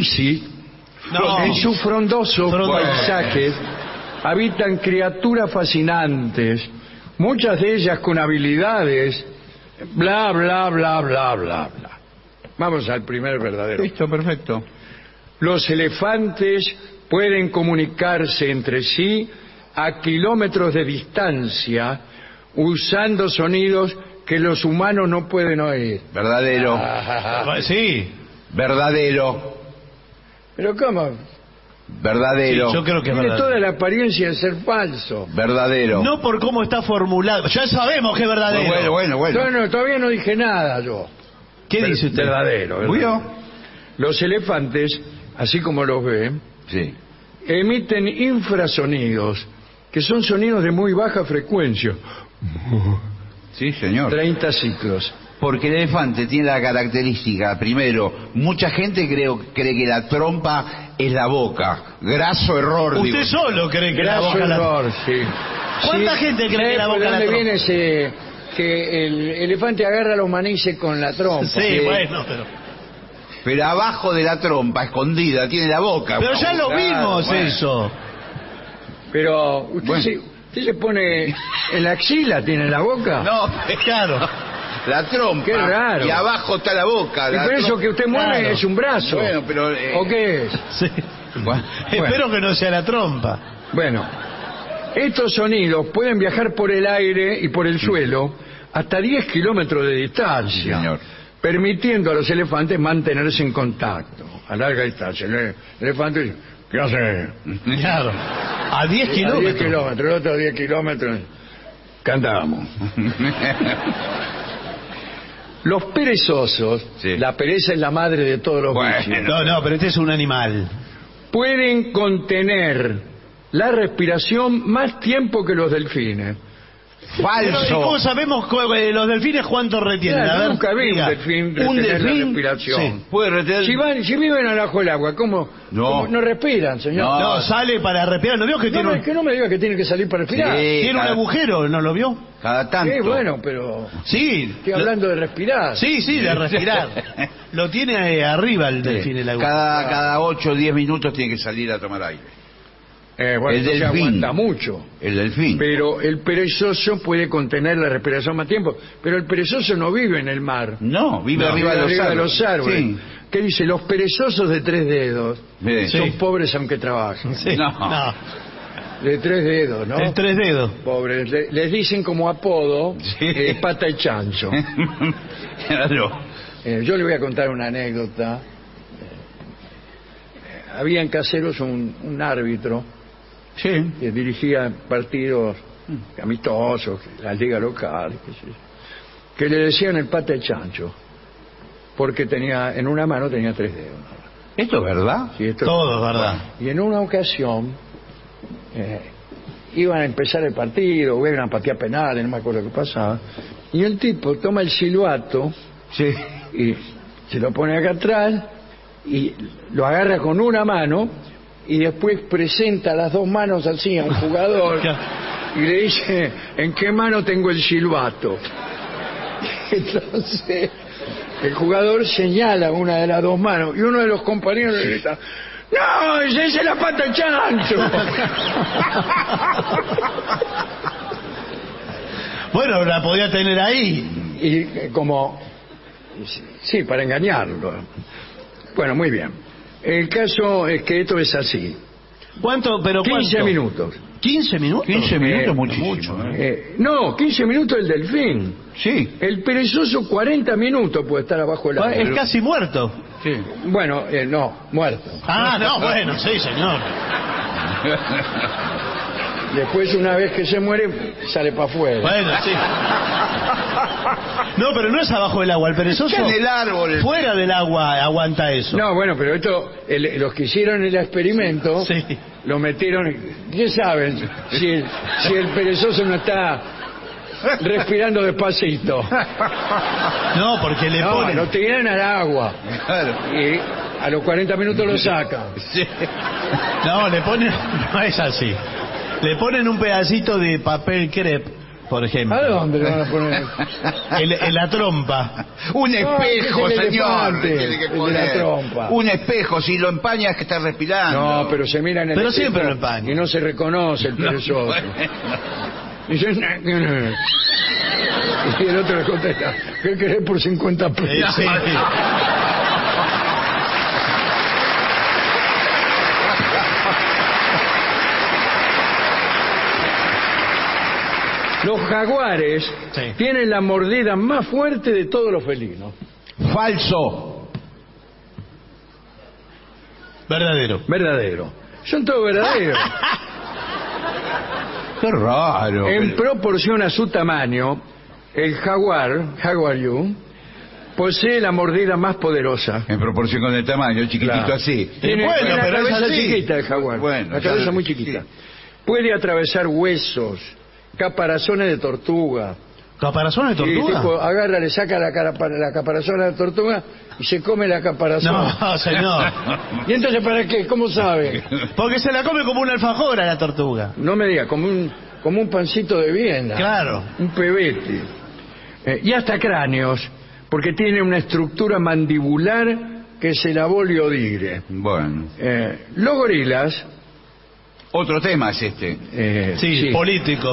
en su frondoso paisajes habitan criaturas fascinantes, muchas de ellas con habilidades, bla, bla, bla, bla, bla, bla. Vamos al primer verdadero. Listo, perfecto. Los elefantes pueden comunicarse entre sí a kilómetros de distancia usando sonidos que los humanos no pueden oír. Verdadero. Sí. Verdadero. ¿Pero cómo? Verdadero. Sí, yo creo que es Tiene verdadero. toda la apariencia de ser falso. Verdadero. No por cómo está formulado. Ya sabemos que es verdadero. Bueno. No, todavía no dije nada yo. ¿Qué dice usted? Verdadero. ¿Vio? Los elefantes, así como los ve, Sí. emiten infrasonidos, que son sonidos de muy baja frecuencia. Sí, señor. 30 ciclos. Porque el elefante tiene la característica, primero, mucha gente cree que la trompa es la boca. Graso error. Usted digo. solo cree que la Graso boca error, sí. ¿Cuánta Sí, gente cree que la ¿por boca la dónde trompa? viene ese que el elefante agarra los manices con la trompa? Sí, bueno, pero... Pero abajo de la trompa, escondida, tiene la boca. Pero ya lo Claro, vimos bueno. eso. Pero usted, Bueno. usted se pone en la axila, tiene la boca. No, Claro. la trompa. Qué raro. Y abajo está la boca. Y la por eso trompa. que usted mueve Claro. es un brazo. Bueno, pero... ¿O qué es? Sí. Bueno. Espero que no sea la trompa. Bueno, estos sonidos pueden viajar por el aire y por el suelo hasta 10 kilómetros de distancia, Sí, señor. permitiendo a los elefantes mantenerse en contacto a larga distancia. El elefante dice, ¿qué hace? Claro. A 10 A 10 kilómetros. kilómetros, el otro a 10 kilómetros. Cantamos. Los perezosos, Sí. la pereza es la madre de todos los Bueno. vicios, No, pero este es un animal. pueden contener la respiración más tiempo que los delfines. Pero, ¿y cómo sabemos los delfines cuánto retienen? Claro, A ver, nunca vi diga. un delfín ¿Un retener la delfín? respiración. Sí. Puede retener... Si viven abajo del agua, ¿cómo no respiran, señor? No, sale para respirar. ¿No vio que tiene un, que no me diga que tienen que salir para respirar. Sí. tiene un cada- agujero? ¿No lo vio? Cada tanto. Sí, bueno, pero Sí. estoy hablando de respirar. Sí, de respirar. Lo tiene arriba el delfín, el agujero. Cada 8 o 10 minutos tiene que salir a tomar aire. Bueno, El entonces delfín. aguanta mucho. El delfín. Pero el perezoso puede contener la respiración más tiempo. Pero el perezoso no vive en el mar. No, vive No, arriba, de los árboles. Sí. ¿Qué dice? Los perezosos de 3 dedos Sí. son pobres aunque trabajen. Sí. No. De 3 dedos, ¿no? El 3 dedos. Pobres. Les dicen como apodo Sí. pata y chancho. Claro. Yo le voy a contar una anécdota. Había en Caseros un árbitro Sí. que dirigía partidos amistosos, la liga local, qué sé yo, que le decían el pata de chancho, porque tenía en una mano tenía 3 dedos. ¿Esto es verdad? Sí, esto- Todo es verdad. Y en una ocasión iban a empezar el partido, o iban a patear penales, no me acuerdo qué pasaba, y el tipo toma el silbato Sí. y se lo pone acá atrás y lo agarra con una mano y después presenta las 2 manos así al jugador y le dice, ¿en qué mano tengo el silbato? Entonces el jugador señala una de las 2 manos y uno de los compañeros le grita, ¡no, esa es la pata de chancho! Bueno, la podía tener ahí. Y como sí, para engañarlo. Bueno, muy bien. El caso es que esto es así. ¿Cuánto? Pero 15 ¿cuánto? minutos. ¿15 minutos? 15 minutos muchísimo. Mucho, No, 15 minutos el delfín. Sí. El perezoso 40 minutos puede estar abajo del agua. Es casi muerto. Sí. Bueno, no, muerto. Ah, no, bueno, sí, señor. Después, una vez que se muere, sale para afuera. Bueno, sí. No, pero no es abajo del agua. El perezoso Está en el árbol. fuera del agua aguanta eso. No, bueno, pero esto, los que hicieron el experimento, Sí. lo metieron. ¿Qué saben si el perezoso no está respirando despacito? No, porque le No, ponen... lo tiran al agua Claro. y a los 40 minutos lo sacan. Sí. No, le ponen... No es así. Le ponen un pedacito de papel crepe, por ejemplo. ¿A dónde le van a poner? En la trompa. Un espejo, es el señor. elefante, Tiene que el de poner. la trompa. Un espejo, si lo empañas que está respirando. No, pero se mira en el Pero espejo siempre lo empaña. y no se reconoce el perezoso. Bueno. Dice, y el otro le contesta, ¿qué querés por 50 pesos? Sí. Los jaguares Sí. tienen la mordida más fuerte de todos los felinos. Falso. Verdadero. Verdadero. Son todos verdaderos. Qué raro. En proporción a su tamaño, el jaguar you, posee la mordida más poderosa. En proporción con el tamaño, chiquitito Claro. así. Tiene bueno, una pero es cabeza así. chiquita el jaguar. Bueno, la cabeza ya- muy chiquita. sí. Puede atravesar huesos, caparazones de tortuga. ¿Caparazón de Y tortuga? tipo, agarra, le saca la caparazón a la tortuga y se come la caparazón. No, señor. ¿Y entonces para qué? ¿Cómo sabe? Porque se la come como un alfajor a la tortuga. No me diga, como un pancito de Viena. Claro. Un pebete. Y hasta cráneos, porque tiene una estructura mandibular que se la dire. Bueno. Los gorilas... Otro tema es este. Sí, político.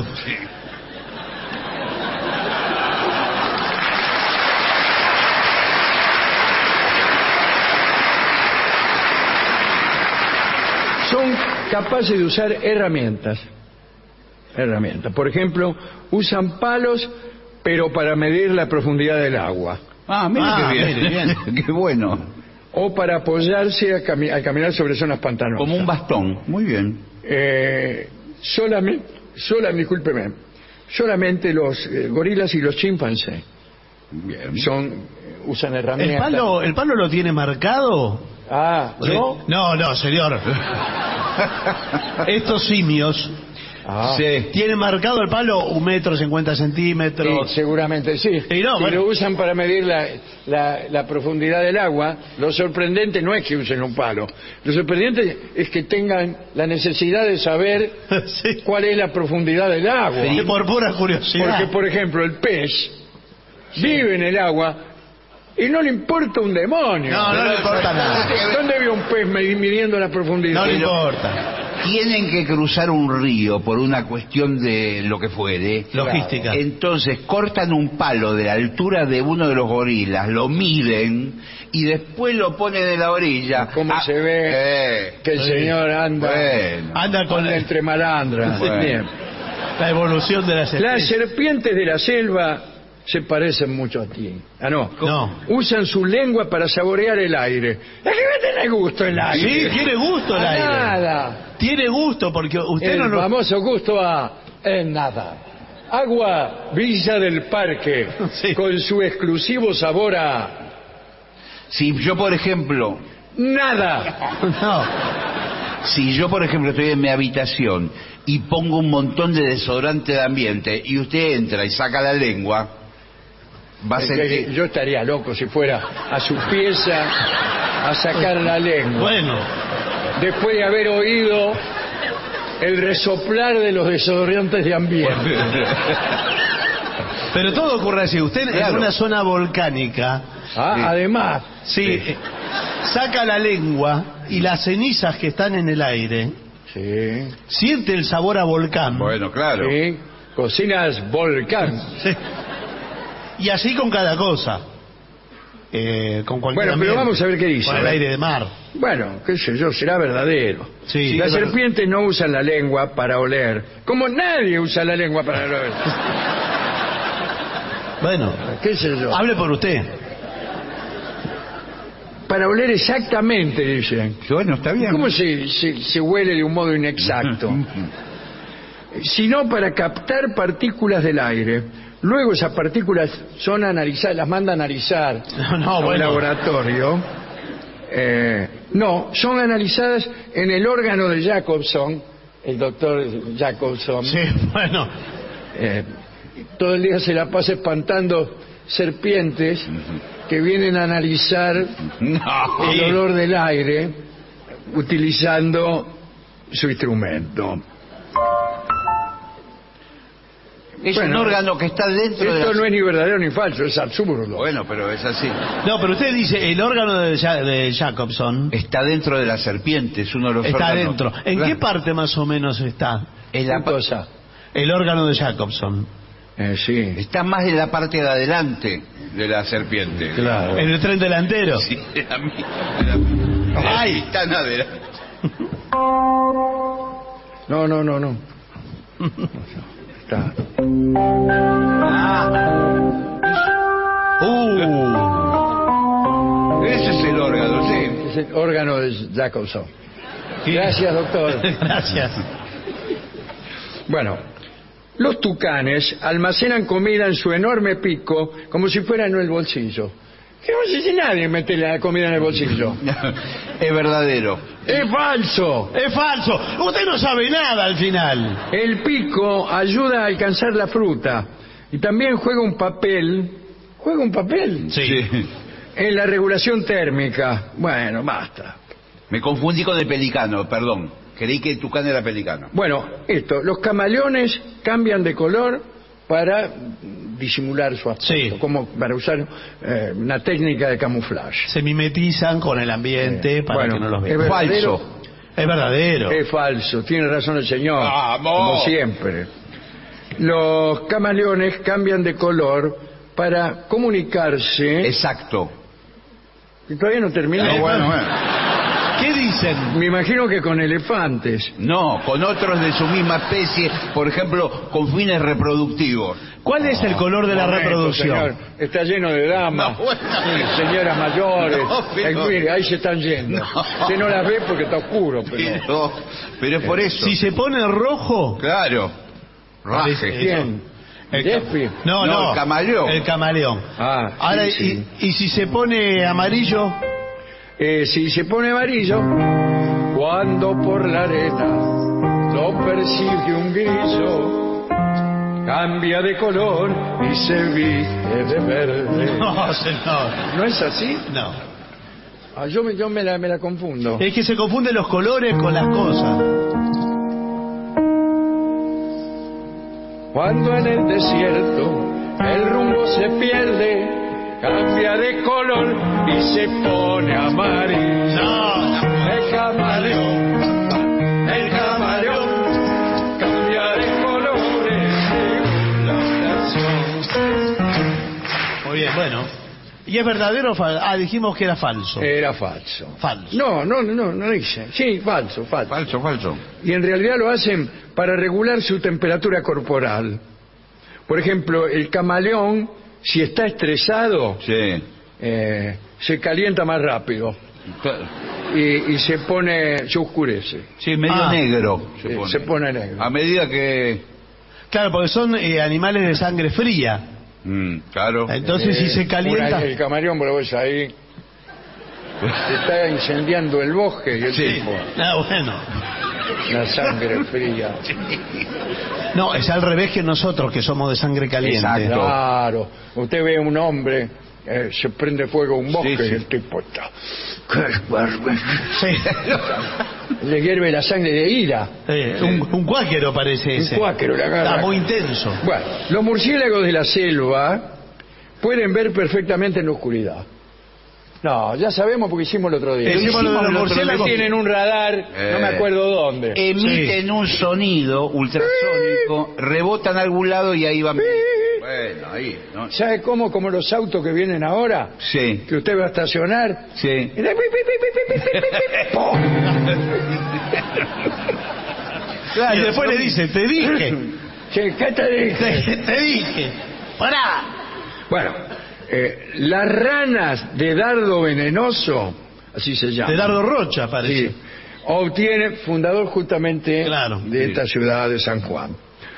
Son capaces de usar herramientas. Por ejemplo, usan palos, pero para medir la profundidad del agua. Ah, mira qué mire, bien. Qué bueno. O para apoyarse al caminar sobre zonas pantanosas. Como un bastón. Muy bien. Solamente los gorilas y los chimpancés Bien. usan herramientas. ¿El palo lo tiene marcado? Ah, ¿no? No, señor. Estos simios Sí. tienen marcado el palo 1,50 m. Sí, seguramente sí. Y no, Si bueno. lo usan para medir la profundidad del agua, lo sorprendente no es que usen un palo. Lo sorprendente es que tengan la necesidad de saber Sí. cuál es la profundidad del agua. Sí, por pura curiosidad. Porque, por ejemplo, el pez vive en el agua y no le importa un demonio. No le importa nada. ¿Dónde vio un pez midiendo la profundidad? No le importa. Tienen que cruzar un río por una cuestión de lo que fuere. Logística. Entonces cortan un palo de la altura de uno de los gorilas, lo miden y después lo ponen en la orilla. ¿Cómo se ve que el sí. señor anda, Bueno. Anda con entre malandras? Bueno. Bien. la evolución de las Las especies. serpientes de la selva se parecen mucho a ti. Ah, no. No. Usan su lengua para saborear el aire. ¿Es que no tiene gusto el aire? Sí, tiene gusto el A aire. nada. Tiene gusto porque usted El no lo... famoso gusto a nada. Agua Villa del Parque, Sí. con su exclusivo sabor a Si yo, por ejemplo, nada. No. si yo, por ejemplo, estoy en mi habitación y pongo un montón de desodorante de ambiente y usted entra y saca la lengua, va a sentir... Yo estaría loco si fuera a su pieza a sacar la lengua. Bueno. Después de haber oído el resoplar de los desodorantes de ambiente. Pero todo ocurre así. Usted Claro. en una zona volcánica, Además, sí, saca la lengua y las cenizas que están en el aire, sí, siente el sabor a volcán. Bueno, claro. sí, cocinas volcán. Sí. Y así con cada cosa. con cualquier Bueno, pero vamos a ver qué dice. Con el aire de mar. Bueno, qué sé yo, será verdadero. Sí, Las es verdad. serpientes no usan la lengua para oler. Como nadie usa la lengua para oler. Bueno, ¿Qué sé yo? hable por usted. Para oler exactamente, dicen. Bueno, está bien. ¿Cómo se huele de un modo inexacto? Sino para captar partículas del aire. Luego esas partículas son analizadas, las manda a analizar a un laboratorio. No, son analizadas en el órgano de Jacobson, el doctor Jacobson. Sí, bueno. Todo el día se la pasa espantando serpientes que vienen a analizar el olor del aire utilizando su instrumento. Es un órgano que está dentro de Esto la... no es ni verdadero ni falso, es absurdo. Bueno, pero es así. No, pero usted dice, el órgano de Jacobson Está dentro de la serpiente, es uno de los está órganos. dentro. ¿En Claro. qué parte más o menos está En la ¿Qué cosa? el órgano de Jacobson? Sí. Está más en la parte de adelante de la serpiente. Claro. ¿En el tren delantero? Sí, a mí. Ahí están adelante. No. Está. Ese es el órgano, sí. Es el órgano de Jacobson. Gracias, doctor. Gracias. Bueno, los tucanes almacenan comida en su enorme pico como si fuera en el bolsillo. ¿Qué va a decir si nadie mete la comida en el bolsillo? Es verdadero. ¡Es falso! Es falso. Usted no sabe nada al final. El pico ayuda a alcanzar la fruta y también juega un papel. ¿Juega un papel? Sí. En la regulación térmica. Bueno, basta. Me confundí con el pelicano, perdón. Creí que el tucán era pelicano. Bueno, los camaleones cambian de color para disimular su aspecto, Sí. como para usar una técnica de camuflaje. Se mimetizan con el ambiente para Bueno, que no los ¿es vean. verdadero? Falso. Es verdadero. Es falso, tiene razón el señor. ¡Vamos! Como siempre. Los camaleones cambian de color para comunicarse. Exacto. Y todavía no terminé. No, bueno. ¿Qué dicen? Me imagino que con elefantes. No, con otros de su misma especie, por ejemplo, con fines reproductivos. ¿Cuál es el color de la Momento, reproducción? señor. Está lleno de damas, No, bueno. sí, señoras mayores. No, pero- Mire, ahí se están yendo. No. Usted no las ve porque está oscuro, pero... Pero es por eso. Si se pone rojo... Claro. Raje. ¿Quién? ¿Despi? No, No, el camaleón. El camaleón. Ah, Ahora, sí. y si se pone amarillo... Si se pone amarillo, cuando por la arena lo persigue un grillo, cambia de color y se viste de verde. No, señor. ¿No es así? No. Ah, yo me la confundo. Es que se confunden los colores con las cosas. Cuando en el desierto el rumbo se pierde, cambia de color y se pone amarillo. No, El camaleón cambia de colores según la estación. muy bien, bueno. ¿Y es verdadero o falso? Ah, dijimos que era falso. Era falso. Falso. No dice. Sí, falso. Falso. Y en realidad lo hacen para regular su temperatura corporal. Por ejemplo, el camaleón, si está estresado, Sí. se calienta más rápido y se oscurece. Sí, medio negro Se pone negro. A medida que... Claro, porque son animales de sangre fría. Claro. Entonces, si se calienta... El camaleón, vos lo ves ahí, se está incendiando el bosque y el Sí. tipo, Ah, bueno. la sangre fría. No, es al revés que nosotros, que somos de sangre caliente. Exacto. Claro, usted ve a un hombre, se prende fuego un bosque Sí, sí. y el tipo está... ¡Qué vergüenza! Sí. Le hierve la sangre de ira. Un cuáquero parece ese. Un cuáquero le agarra. Está muy intenso. Bueno, los murciélagos de la selva pueden ver perfectamente en la oscuridad. No, ya sabemos porque hicimos el otro día. Hicimos lo de los murciélagos. Tienen un radar, no me acuerdo dónde. Emiten un sonido ultrasónico, rebotan a algún lado y ahí van... bueno, ahí, ¿no? ¿Sabe cómo? Como los autos que vienen ahora. Sí. Que usted va a estacionar. Sí. Y le- ¡pum! Y después le dice, te dije. Che, ¿qué te dije? Te dije. ¡Pará! Bueno, las ranas de dardo venenoso, así se llama. De Dardo Rocha, parece. Sí. Obtiene, fundador justamente Claro. de esta ciudad de San Juan.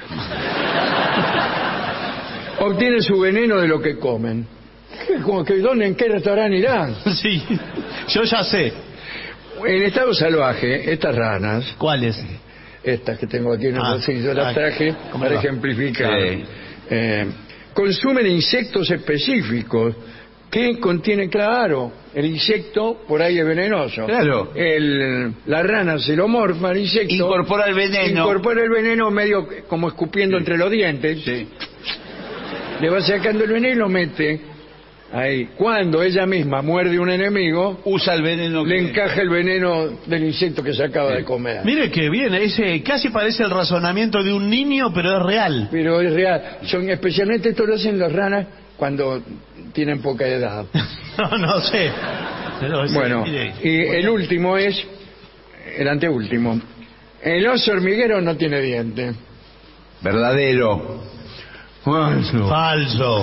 Obtiene su veneno de lo que comen. Como que ¿dónde, en qué restaurante irán? Sí, yo ya sé. En estado salvaje, estas ranas, ¿Cuáles? estas que tengo aquí en el bolsillo, las traje ¿cómo para va? ejemplificar. Sí. Consumen insectos específicos que contienen, claro, el insecto por ahí es venenoso. Claro. La rana se lo morfa al insecto. Incorpora el veneno. Incorpora el veneno medio como escupiendo entre los dientes. Sí. Le va sacando el veneno y lo mete ahí. Cuando ella misma muerde un enemigo, Usa el veneno le que... encaja el veneno del insecto que se acaba de comer. Mire que bien, ese casi parece el razonamiento de un niño, pero es real. Pero es real. Especialmente esto lo hacen las ranas cuando tienen poca edad. No sé. Pero Bueno, mire, y el último es, el anteúltimo. El oso hormiguero no tiene diente. Verdadero. falso.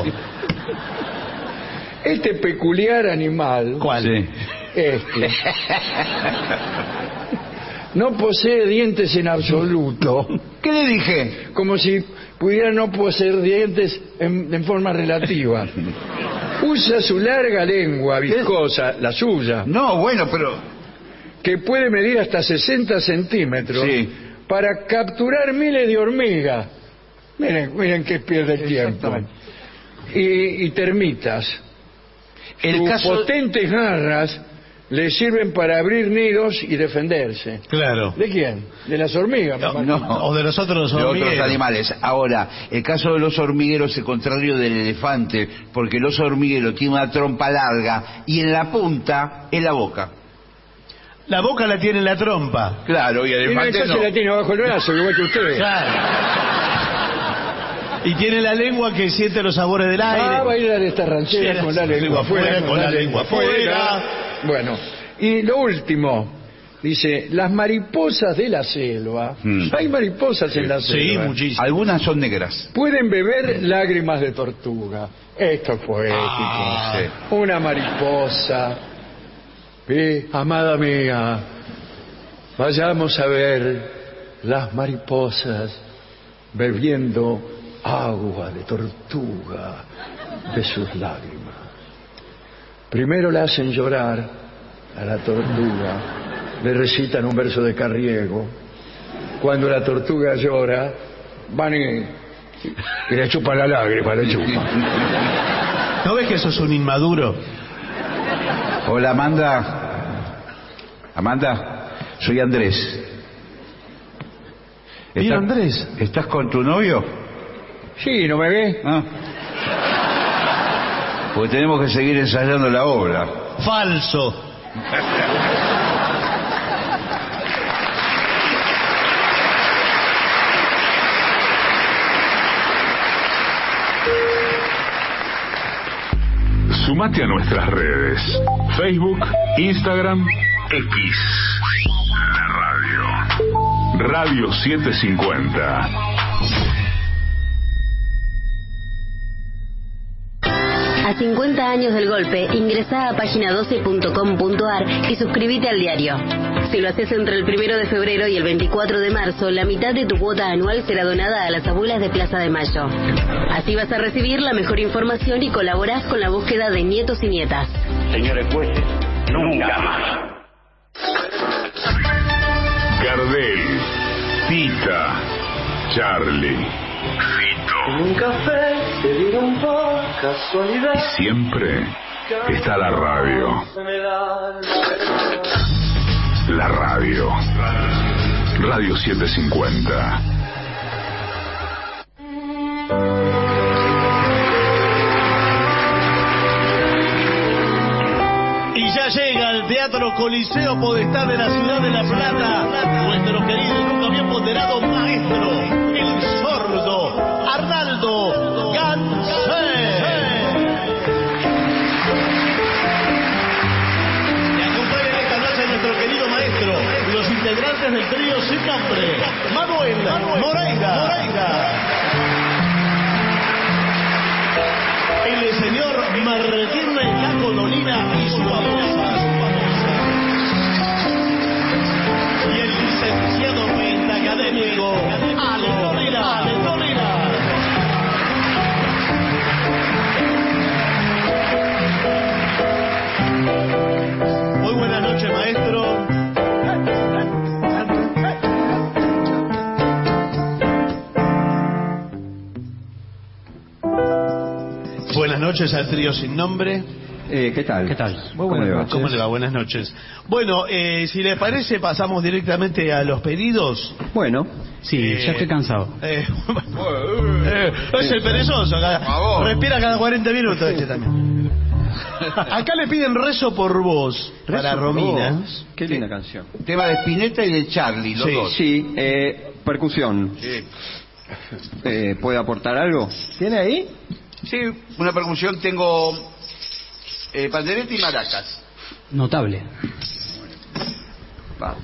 Este peculiar animal, ¿Cuál? Sí. este, no posee dientes en absoluto. ¿Qué le dije? Como si pudiera no poseer dientes en forma relativa. Usa su larga lengua viscosa, la suya, No, bueno, pero... que puede medir hasta 60 centímetros, Sí. para capturar miles de hormigas. Miren que pierde el tiempo. Y termitas. El Sus caso... potentes garras le sirven para abrir nidos y defenderse. Claro. ¿De quién? ¿De las hormigas? me imagino. No. O de los otros De otros hormigueros. animales. Ahora, el caso de los hormigueros es el contrario del elefante, porque el oso hormiguero tiene una trompa larga y en la punta es la boca. La boca la tiene en la trompa. Claro, y el Y no, elefante esa no. se la tiene abajo el brazo, igual que usted. Claro. Y tiene la lengua que siente los sabores del aire. Ah, bailar esta ranchera Sí, con la lengua afuera, con la lengua afuera. Bueno, y lo último, dice, las mariposas de la selva, hay mariposas en la Sí, selva, muchísimo. Algunas son negras. pueden beber lágrimas de tortuga. Esto es poético. Sí. Una mariposa, amada mía, vayamos a ver las mariposas bebiendo agua de tortuga de sus lágrimas. Primero la hacen llorar a la tortuga, le recitan un verso de Carriego. Cuando la tortuga llora, van y le chupan la lágrima, le chupan. ¿No ves que eso es un inmaduro? Hola, Amanda. Amanda, soy Andrés. Bien, Andrés. ¿Estás con tu novio? Sí, ¿no me ve? Ah. Porque tenemos que seguir ensayando la obra. Falso. Sumate a nuestras redes. Facebook, Instagram, X. La radio. Radio 750. A 50 años del golpe, ingresá a página12.com.ar y suscríbete al diario. Si lo haces entre el 1 de febrero y el 24 de marzo, la mitad de tu cuota anual será donada a las abuelas de Plaza de Mayo. Así vas a recibir la mejor información y colaborás con la búsqueda de nietos y nietas. Señores jueces, nunca más. Gardel, Tita, Charlie, Fito. En un café se dieron por casualidad. Siempre está la radio. La radio. Radio 750. Y ya llega al Teatro Coliseo Podestá de la ciudad de La Plata nuestro querido y nunca bien ponderado maestro, el sordo Arnaldo Gansé. señores del trío sin nombre, Manuel Moreira. El señor Martín Caco Dolina y su babosa. Y el licenciado pentacadémico Ale Dolina. Muy buenas noches, maestro. Buenas noches al trío sin nombre. ¿Qué tal? Muy buenas noches. ¿Cómo le va? Buenas noches. Bueno, si le parece, pasamos directamente a los pedidos. Bueno. Sí, ya estoy cansado. Es el perezoso. Respira cada 40 minutos este también. Acá le piden Rezo por Vos para Romina. Qué linda canción. Tema de Spinetta y de Charlie, los dos. Sí, percusión. Sí. ¿Puede aportar algo? ¿Tiene ahí? Sí, una percusión. Tengo pandereta y maracas. Notable. Va.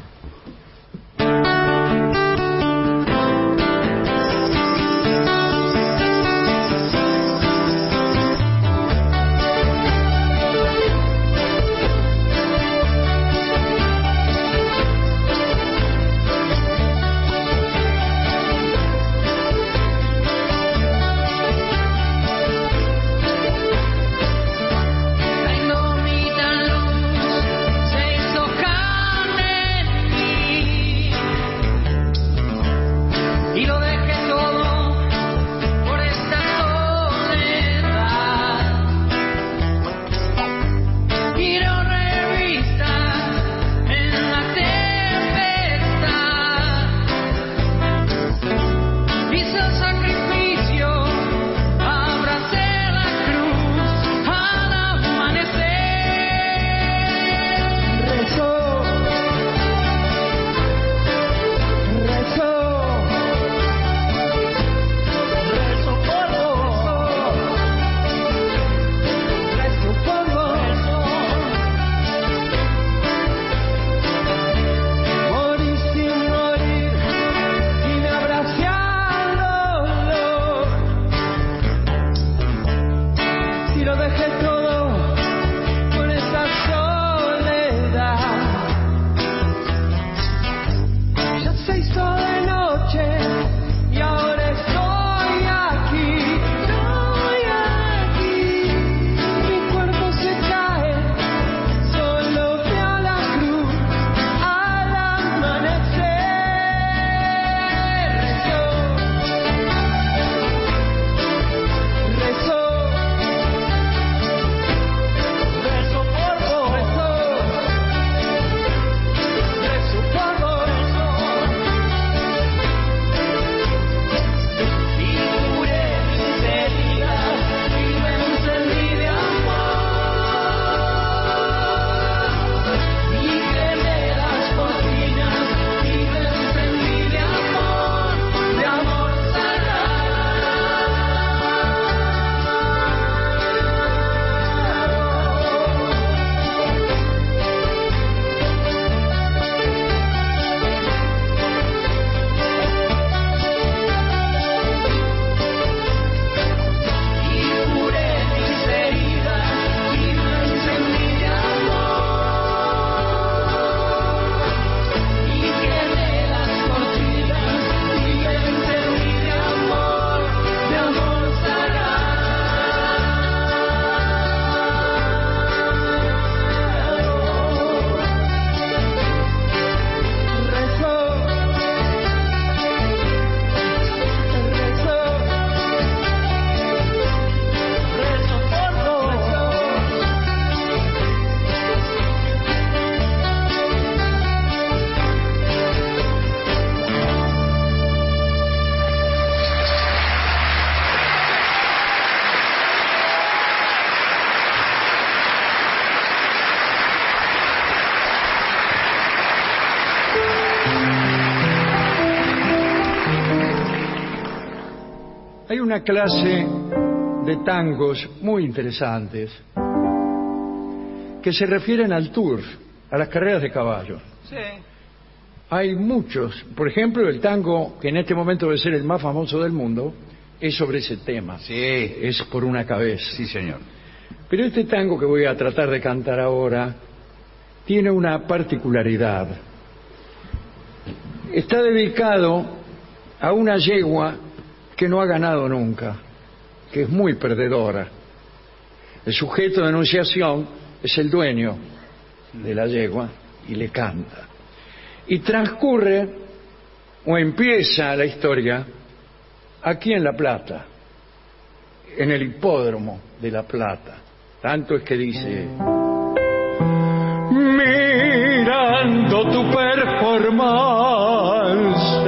Hay una clase de tangos muy interesantes que se refieren al tour, a las carreras de caballo. Sí. hay muchos. Por ejemplo, el tango, que en este momento debe ser el más famoso del mundo, es sobre ese tema. Sí. Es por una cabeza. Sí, señor. Pero este tango que voy a tratar de cantar ahora tiene una particularidad. Está dedicado a una yegua que no ha ganado nunca, que es muy perdedora. El sujeto de enunciación es el dueño de la yegua y le canta. Y transcurre o empieza la historia aquí en La Plata, en el hipódromo de La Plata. Tanto es que dice: mirando tu performance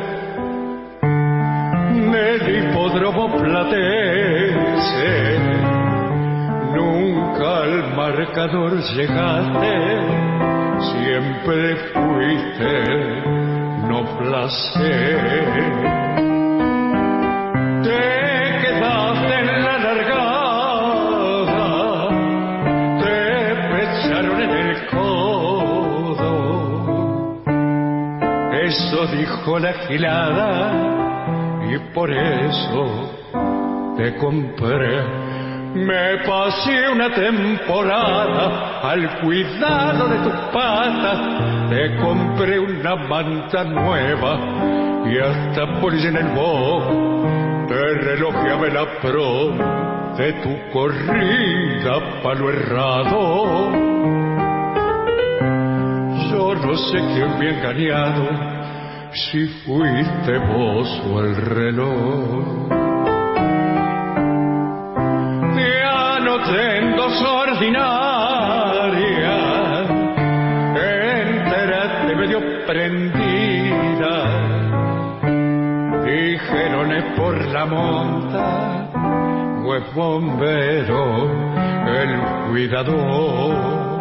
en el hipódromo platense, nunca al marcador llegaste, siempre fuiste no placer. Te quedaste en la largada, te pecharon en el codo. Eso dijo la gilada y por eso te compré. Me pasé una temporada al cuidado de tus patas, te compré una manta nueva y hasta por en el bojo te relojeaba el aprón de tu corrida pa' lo errado. Yo no sé quién me ha engañado, si fuiste vos o el reloj. En dos ordinarias, entérate medio prendida. Dijeron es por la monta, o es bombero el cuidador.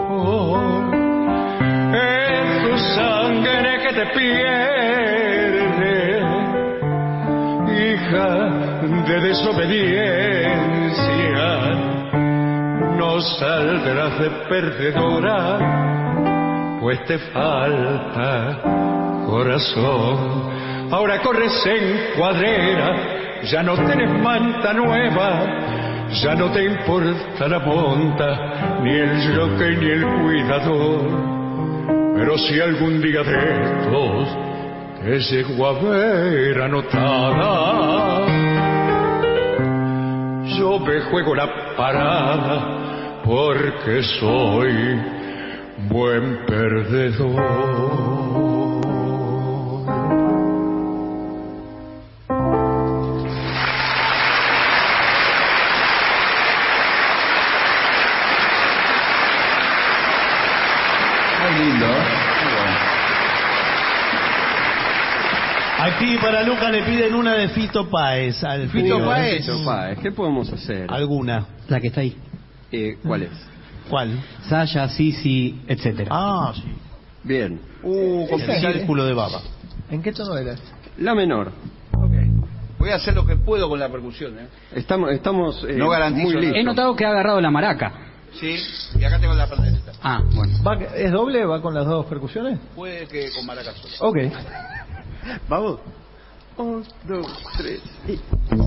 Es tu sangre que te pierde, hija de desobediencia. No saldrás de perdedora, pues te falta corazón. Ahora corres en cuadrera, ya no tenés manta nueva, ya no te importa la monta, ni el jockey ni el cuidador. Pero si algún día de estos te llego a ver anotada, yo me juego la parada, porque soy buen perdedor. Muy lindo. Aquí para Luca le piden una de Fito Páez. Al Fito Páez. Páez, ¿qué podemos hacer? ¿Alguna? La que está ahí. ¿Cuál es? ¿Cuál? Saya, Sisi, etcétera. Ah, sí. Bien. Con el círculo de baba. ¿En qué tono era? La menor. Voy a hacer lo que puedo con la percusión, ¿eh? Estamos no garantizo muy listos. He notado que ha agarrado la maraca. Sí, y acá tengo la pandereta. Ah, bueno. ¿Es doble? ¿Va con las dos percusiones? Puede que con maracas sola. Ok. Vamos. 1, 2, 3 y...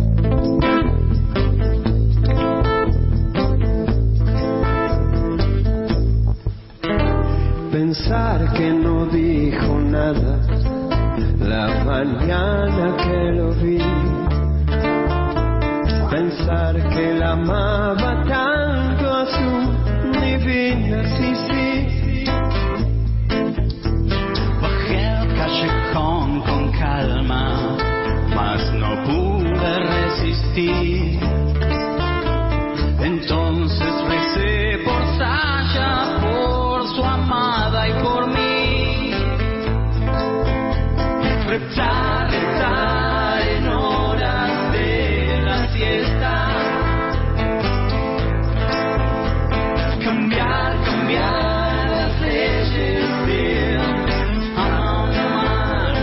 Pensar que no dijo nada la mañana que lo vi. Pensar que la amaba tanto a su divina Sisi. Bajé al callejón con calma, mas no pude resistir. Entonces recé por Saya, por su amada y por mí. Rezar, rezar en horas de la siesta. Cambiar, cambiar las leyes del amar.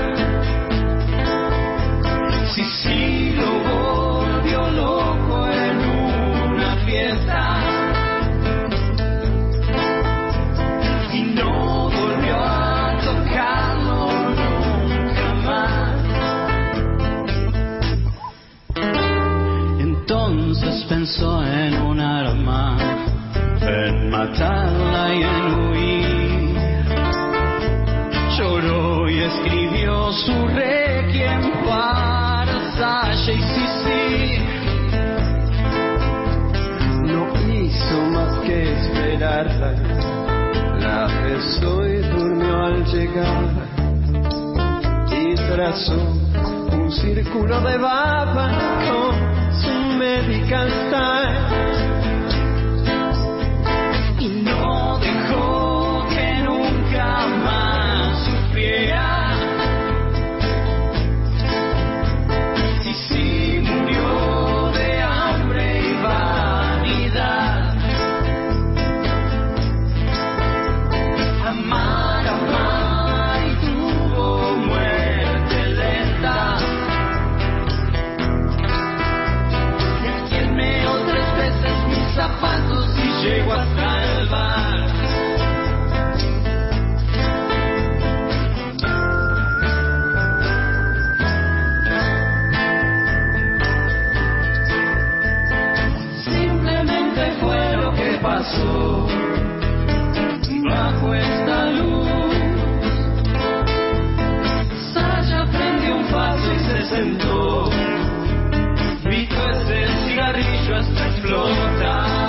Sí, lo volvió loco en una fiesta. Y no volvió a tocarlo pensó en un arma, en matarla y en huir. Lloró y escribió su requiem para Sasha y Sisi. No hizo más que esperarla, la besó y durmió al llegar, y trazó un círculo de baba con su medical style. Y no dejó que nunca más sufriera. Sisi murió de hambre y vanidad. Amar y tuvo muerte lenta. Desquielmeo 3 veces mis zapatos y llego hasta el bar. Simplemente fue lo que pasó bajo esta luz. Sasha prendió un paso y se sentó. Picó ese cigarrillo hasta explotar.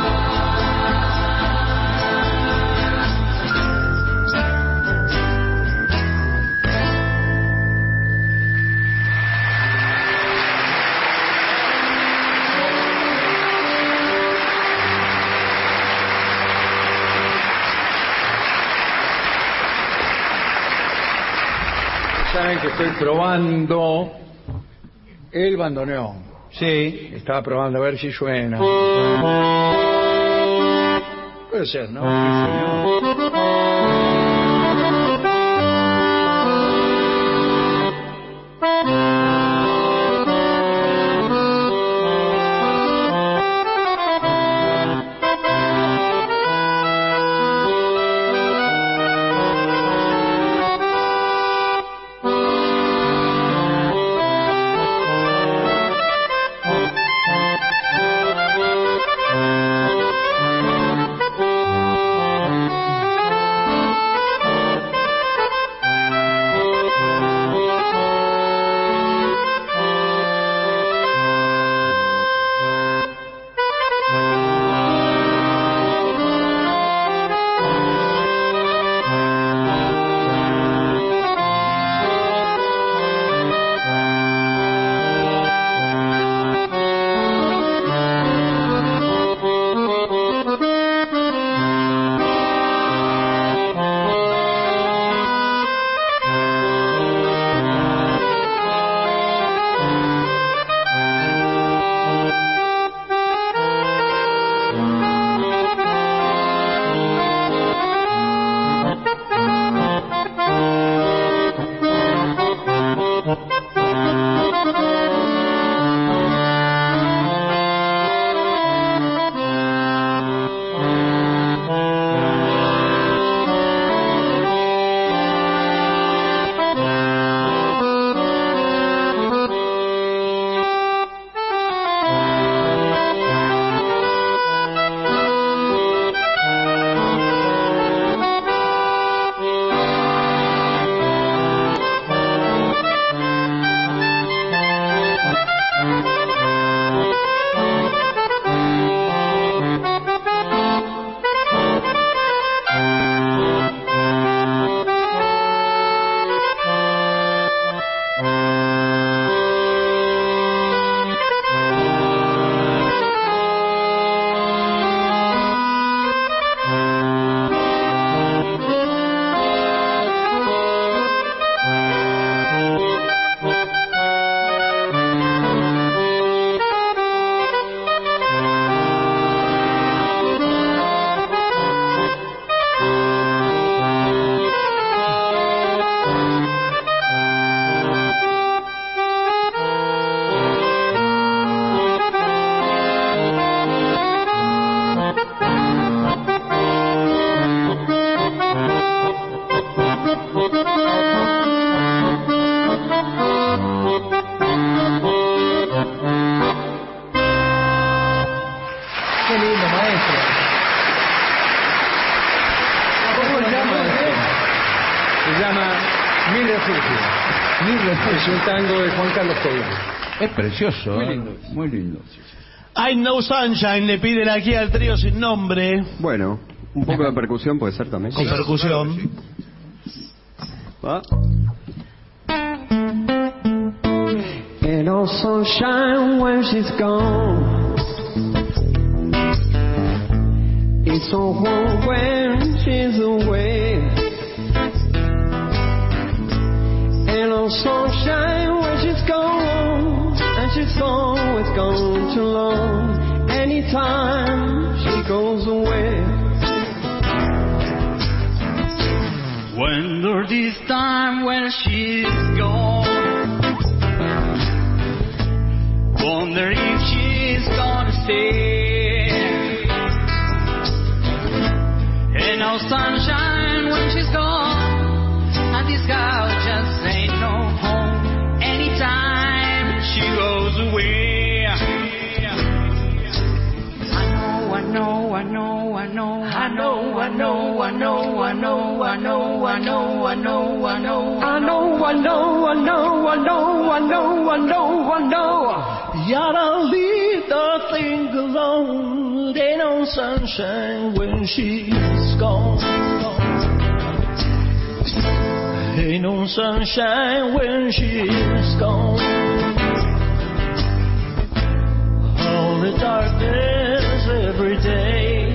Saben que estoy probando el bandoneón. Sí. Estaba probando a ver si suena. Puede ser, ¿no? Sí, llama Mi Refugio. Mi Refugio. Es un tango de Juan Carlos Colón. Es precioso, Muy lindo. Muy lindo. I Know Sunshine le piden aquí al trío sin nombre. Bueno, un poco de percusión puede ser también. Con percusión. ¿Va? Ain't no sunshine when she's gone. It's so warm when she's away. Ain't no sunshine when she's gone, and she's always gone too long. Anytime she goes away. Wonder this time when she's gone. Wonder if she's gonna stay. Ain't no sunshine when she's gone, and this house just ain't no home. Anytime she goes away. I know, I know, I know, I know, I know, I know, I know, I know, I know, I know, I know, I know, I know, I know, I know, I know, I know, I know. You gotta leave the thing alone. There ain't no sunshine when she's gone. Ain't no sunshine when she's gone. All the darkness every day.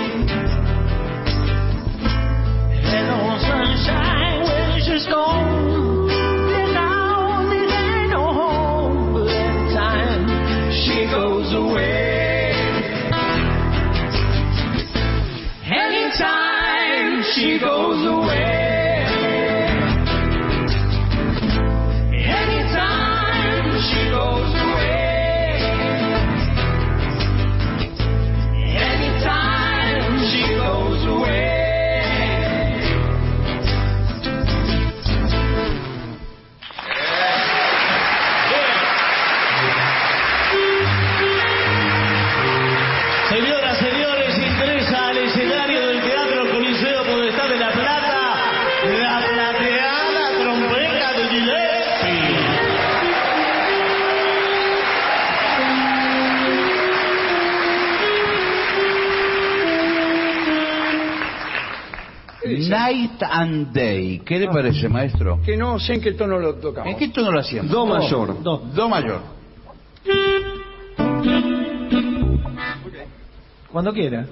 Ain't no sunshine when she's gone. Then now this ain't no home. But every time she goes away. Anytime she goes away. Anytime she goes away. Anytime she goes away. Señoras, señores, ingresa al escenario del Teatro Coliseo Podestá de La Plata, la plateada trompeta de Gillespie. Night and Day. ¿Qué le parece, maestro? Que no sé en qué tono lo tocamos. ¿En qué tono lo hacíamos? Do mayor. Do mayor. Cuando quiera.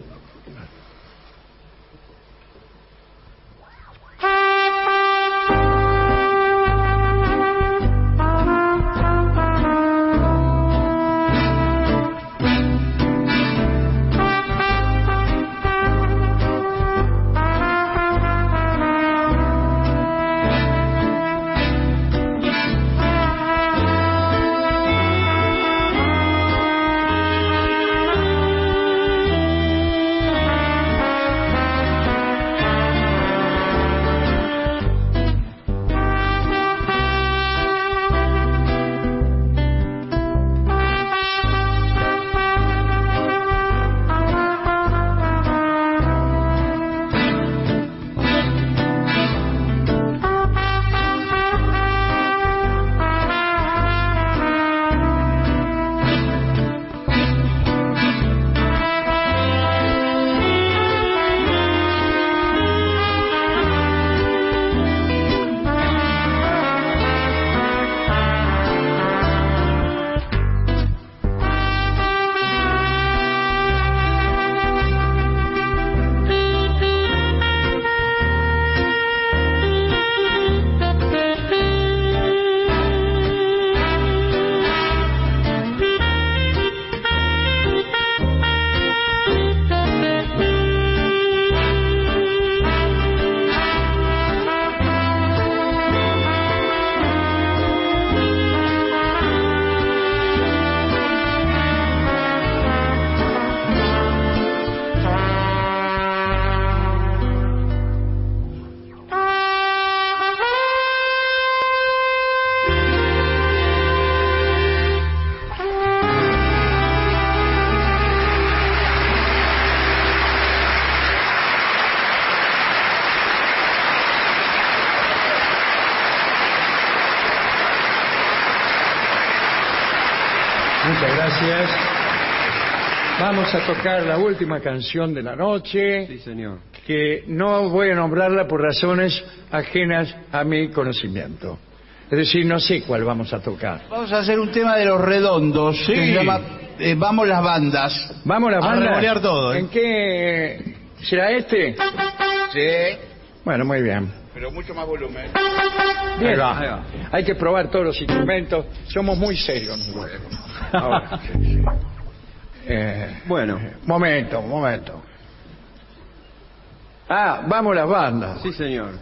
gracias. Vamos a tocar la última canción de la noche. Sí, señor. Que no voy a nombrarla por razones ajenas a mi conocimiento. Es decir, no sé cuál vamos a tocar. Vamos a hacer un tema de los Redondos, Sí. que se llama Vamos las bandas. Vamos a la A banda. revolear todo, ¿eh? ¿En qué será este? Sí, Bueno, muy bien. pero mucho más volumen. Bien. Ahí va. Hay que probar todos los instrumentos. Somos muy serios nosotros. Ahora, sí. Bueno. Momento. Ah, vamos las bandas. Sí, señor.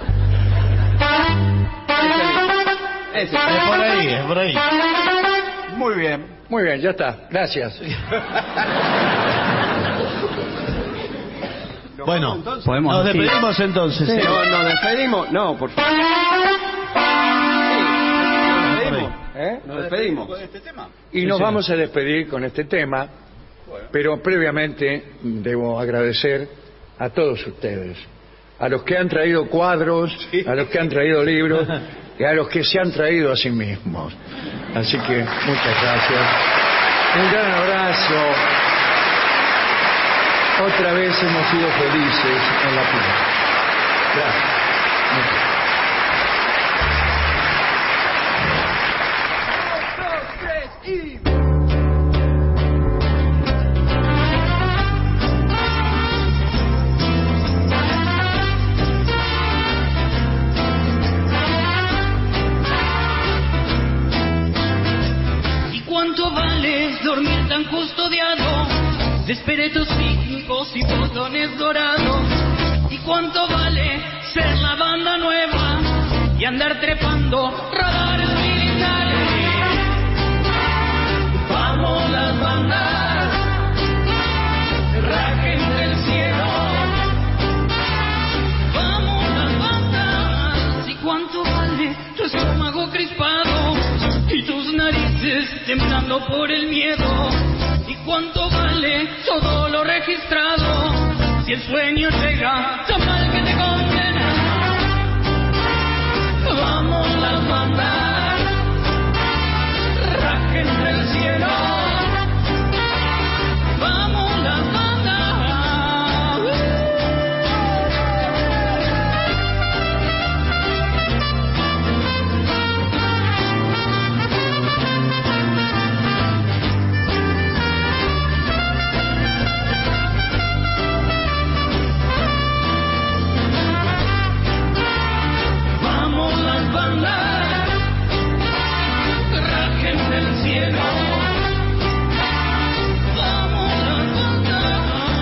Es por ahí. Muy bien. Muy bien, ya está. Gracias. Bueno, Podemos nos decir- despedimos entonces. ¿eh? No, nos despedimos. No, por favor. Nos despedimos. Y nos vamos a despedir con este tema, pero previamente debo agradecer a todos ustedes, a los que han traído cuadros, a los que han traído libros y a los que se han traído a sí mismos. Así que muchas gracias. Un gran abrazo. Otra vez hemos sido felices en la vida. Gracias. ¿Y cuánto vale dormir tan custodiado de esqueletos físicos y botones dorados? ¿Y cuánto vale ser la banda nueva y andar trepando radares militares? Vamos las bandas, rajen del cielo. Vamos las bandas. ¿Y cuánto vale tu estómago crispado y tus narices temblando por el miedo? ¿Y cuánto vale todo lo registrado si el sueño llega tan mal que te condena? Vamos las bandas, rajen del cielo. Vamos las bandas. Vamos las bandas, rajen del cielo. Vamos las bandas.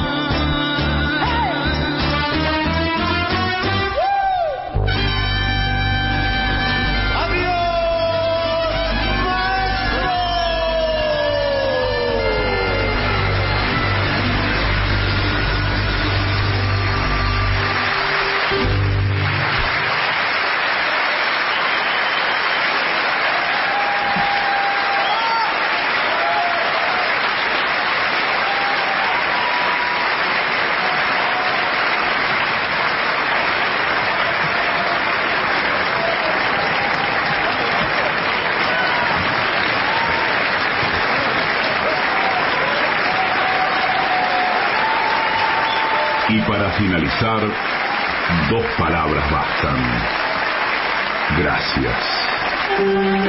Y para finalizar, 2 palabras bastan. Gracias.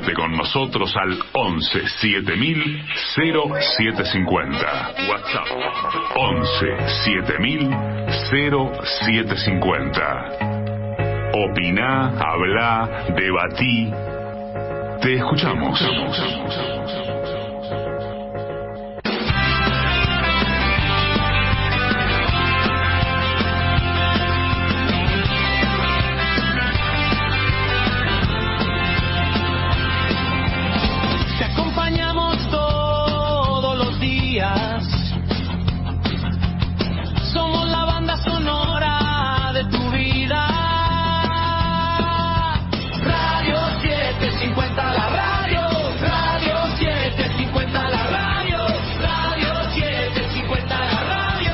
Comunicate con nosotros al 11 7000 0750. WhatsApp 11 7000 0750. Opiná, hablá, debatí. Te escuchamos. Te acompañamos todos los días. Somos la banda sonora de tu vida. Radio 750 la radio. Radio 750 la radio. Radio 750 la radio.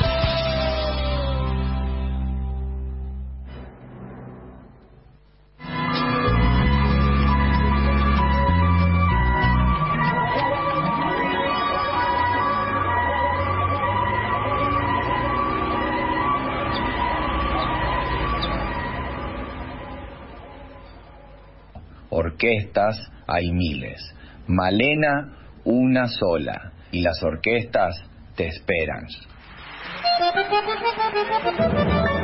Orquestas hay miles. Malena, una sola. Y las orquestas te esperan.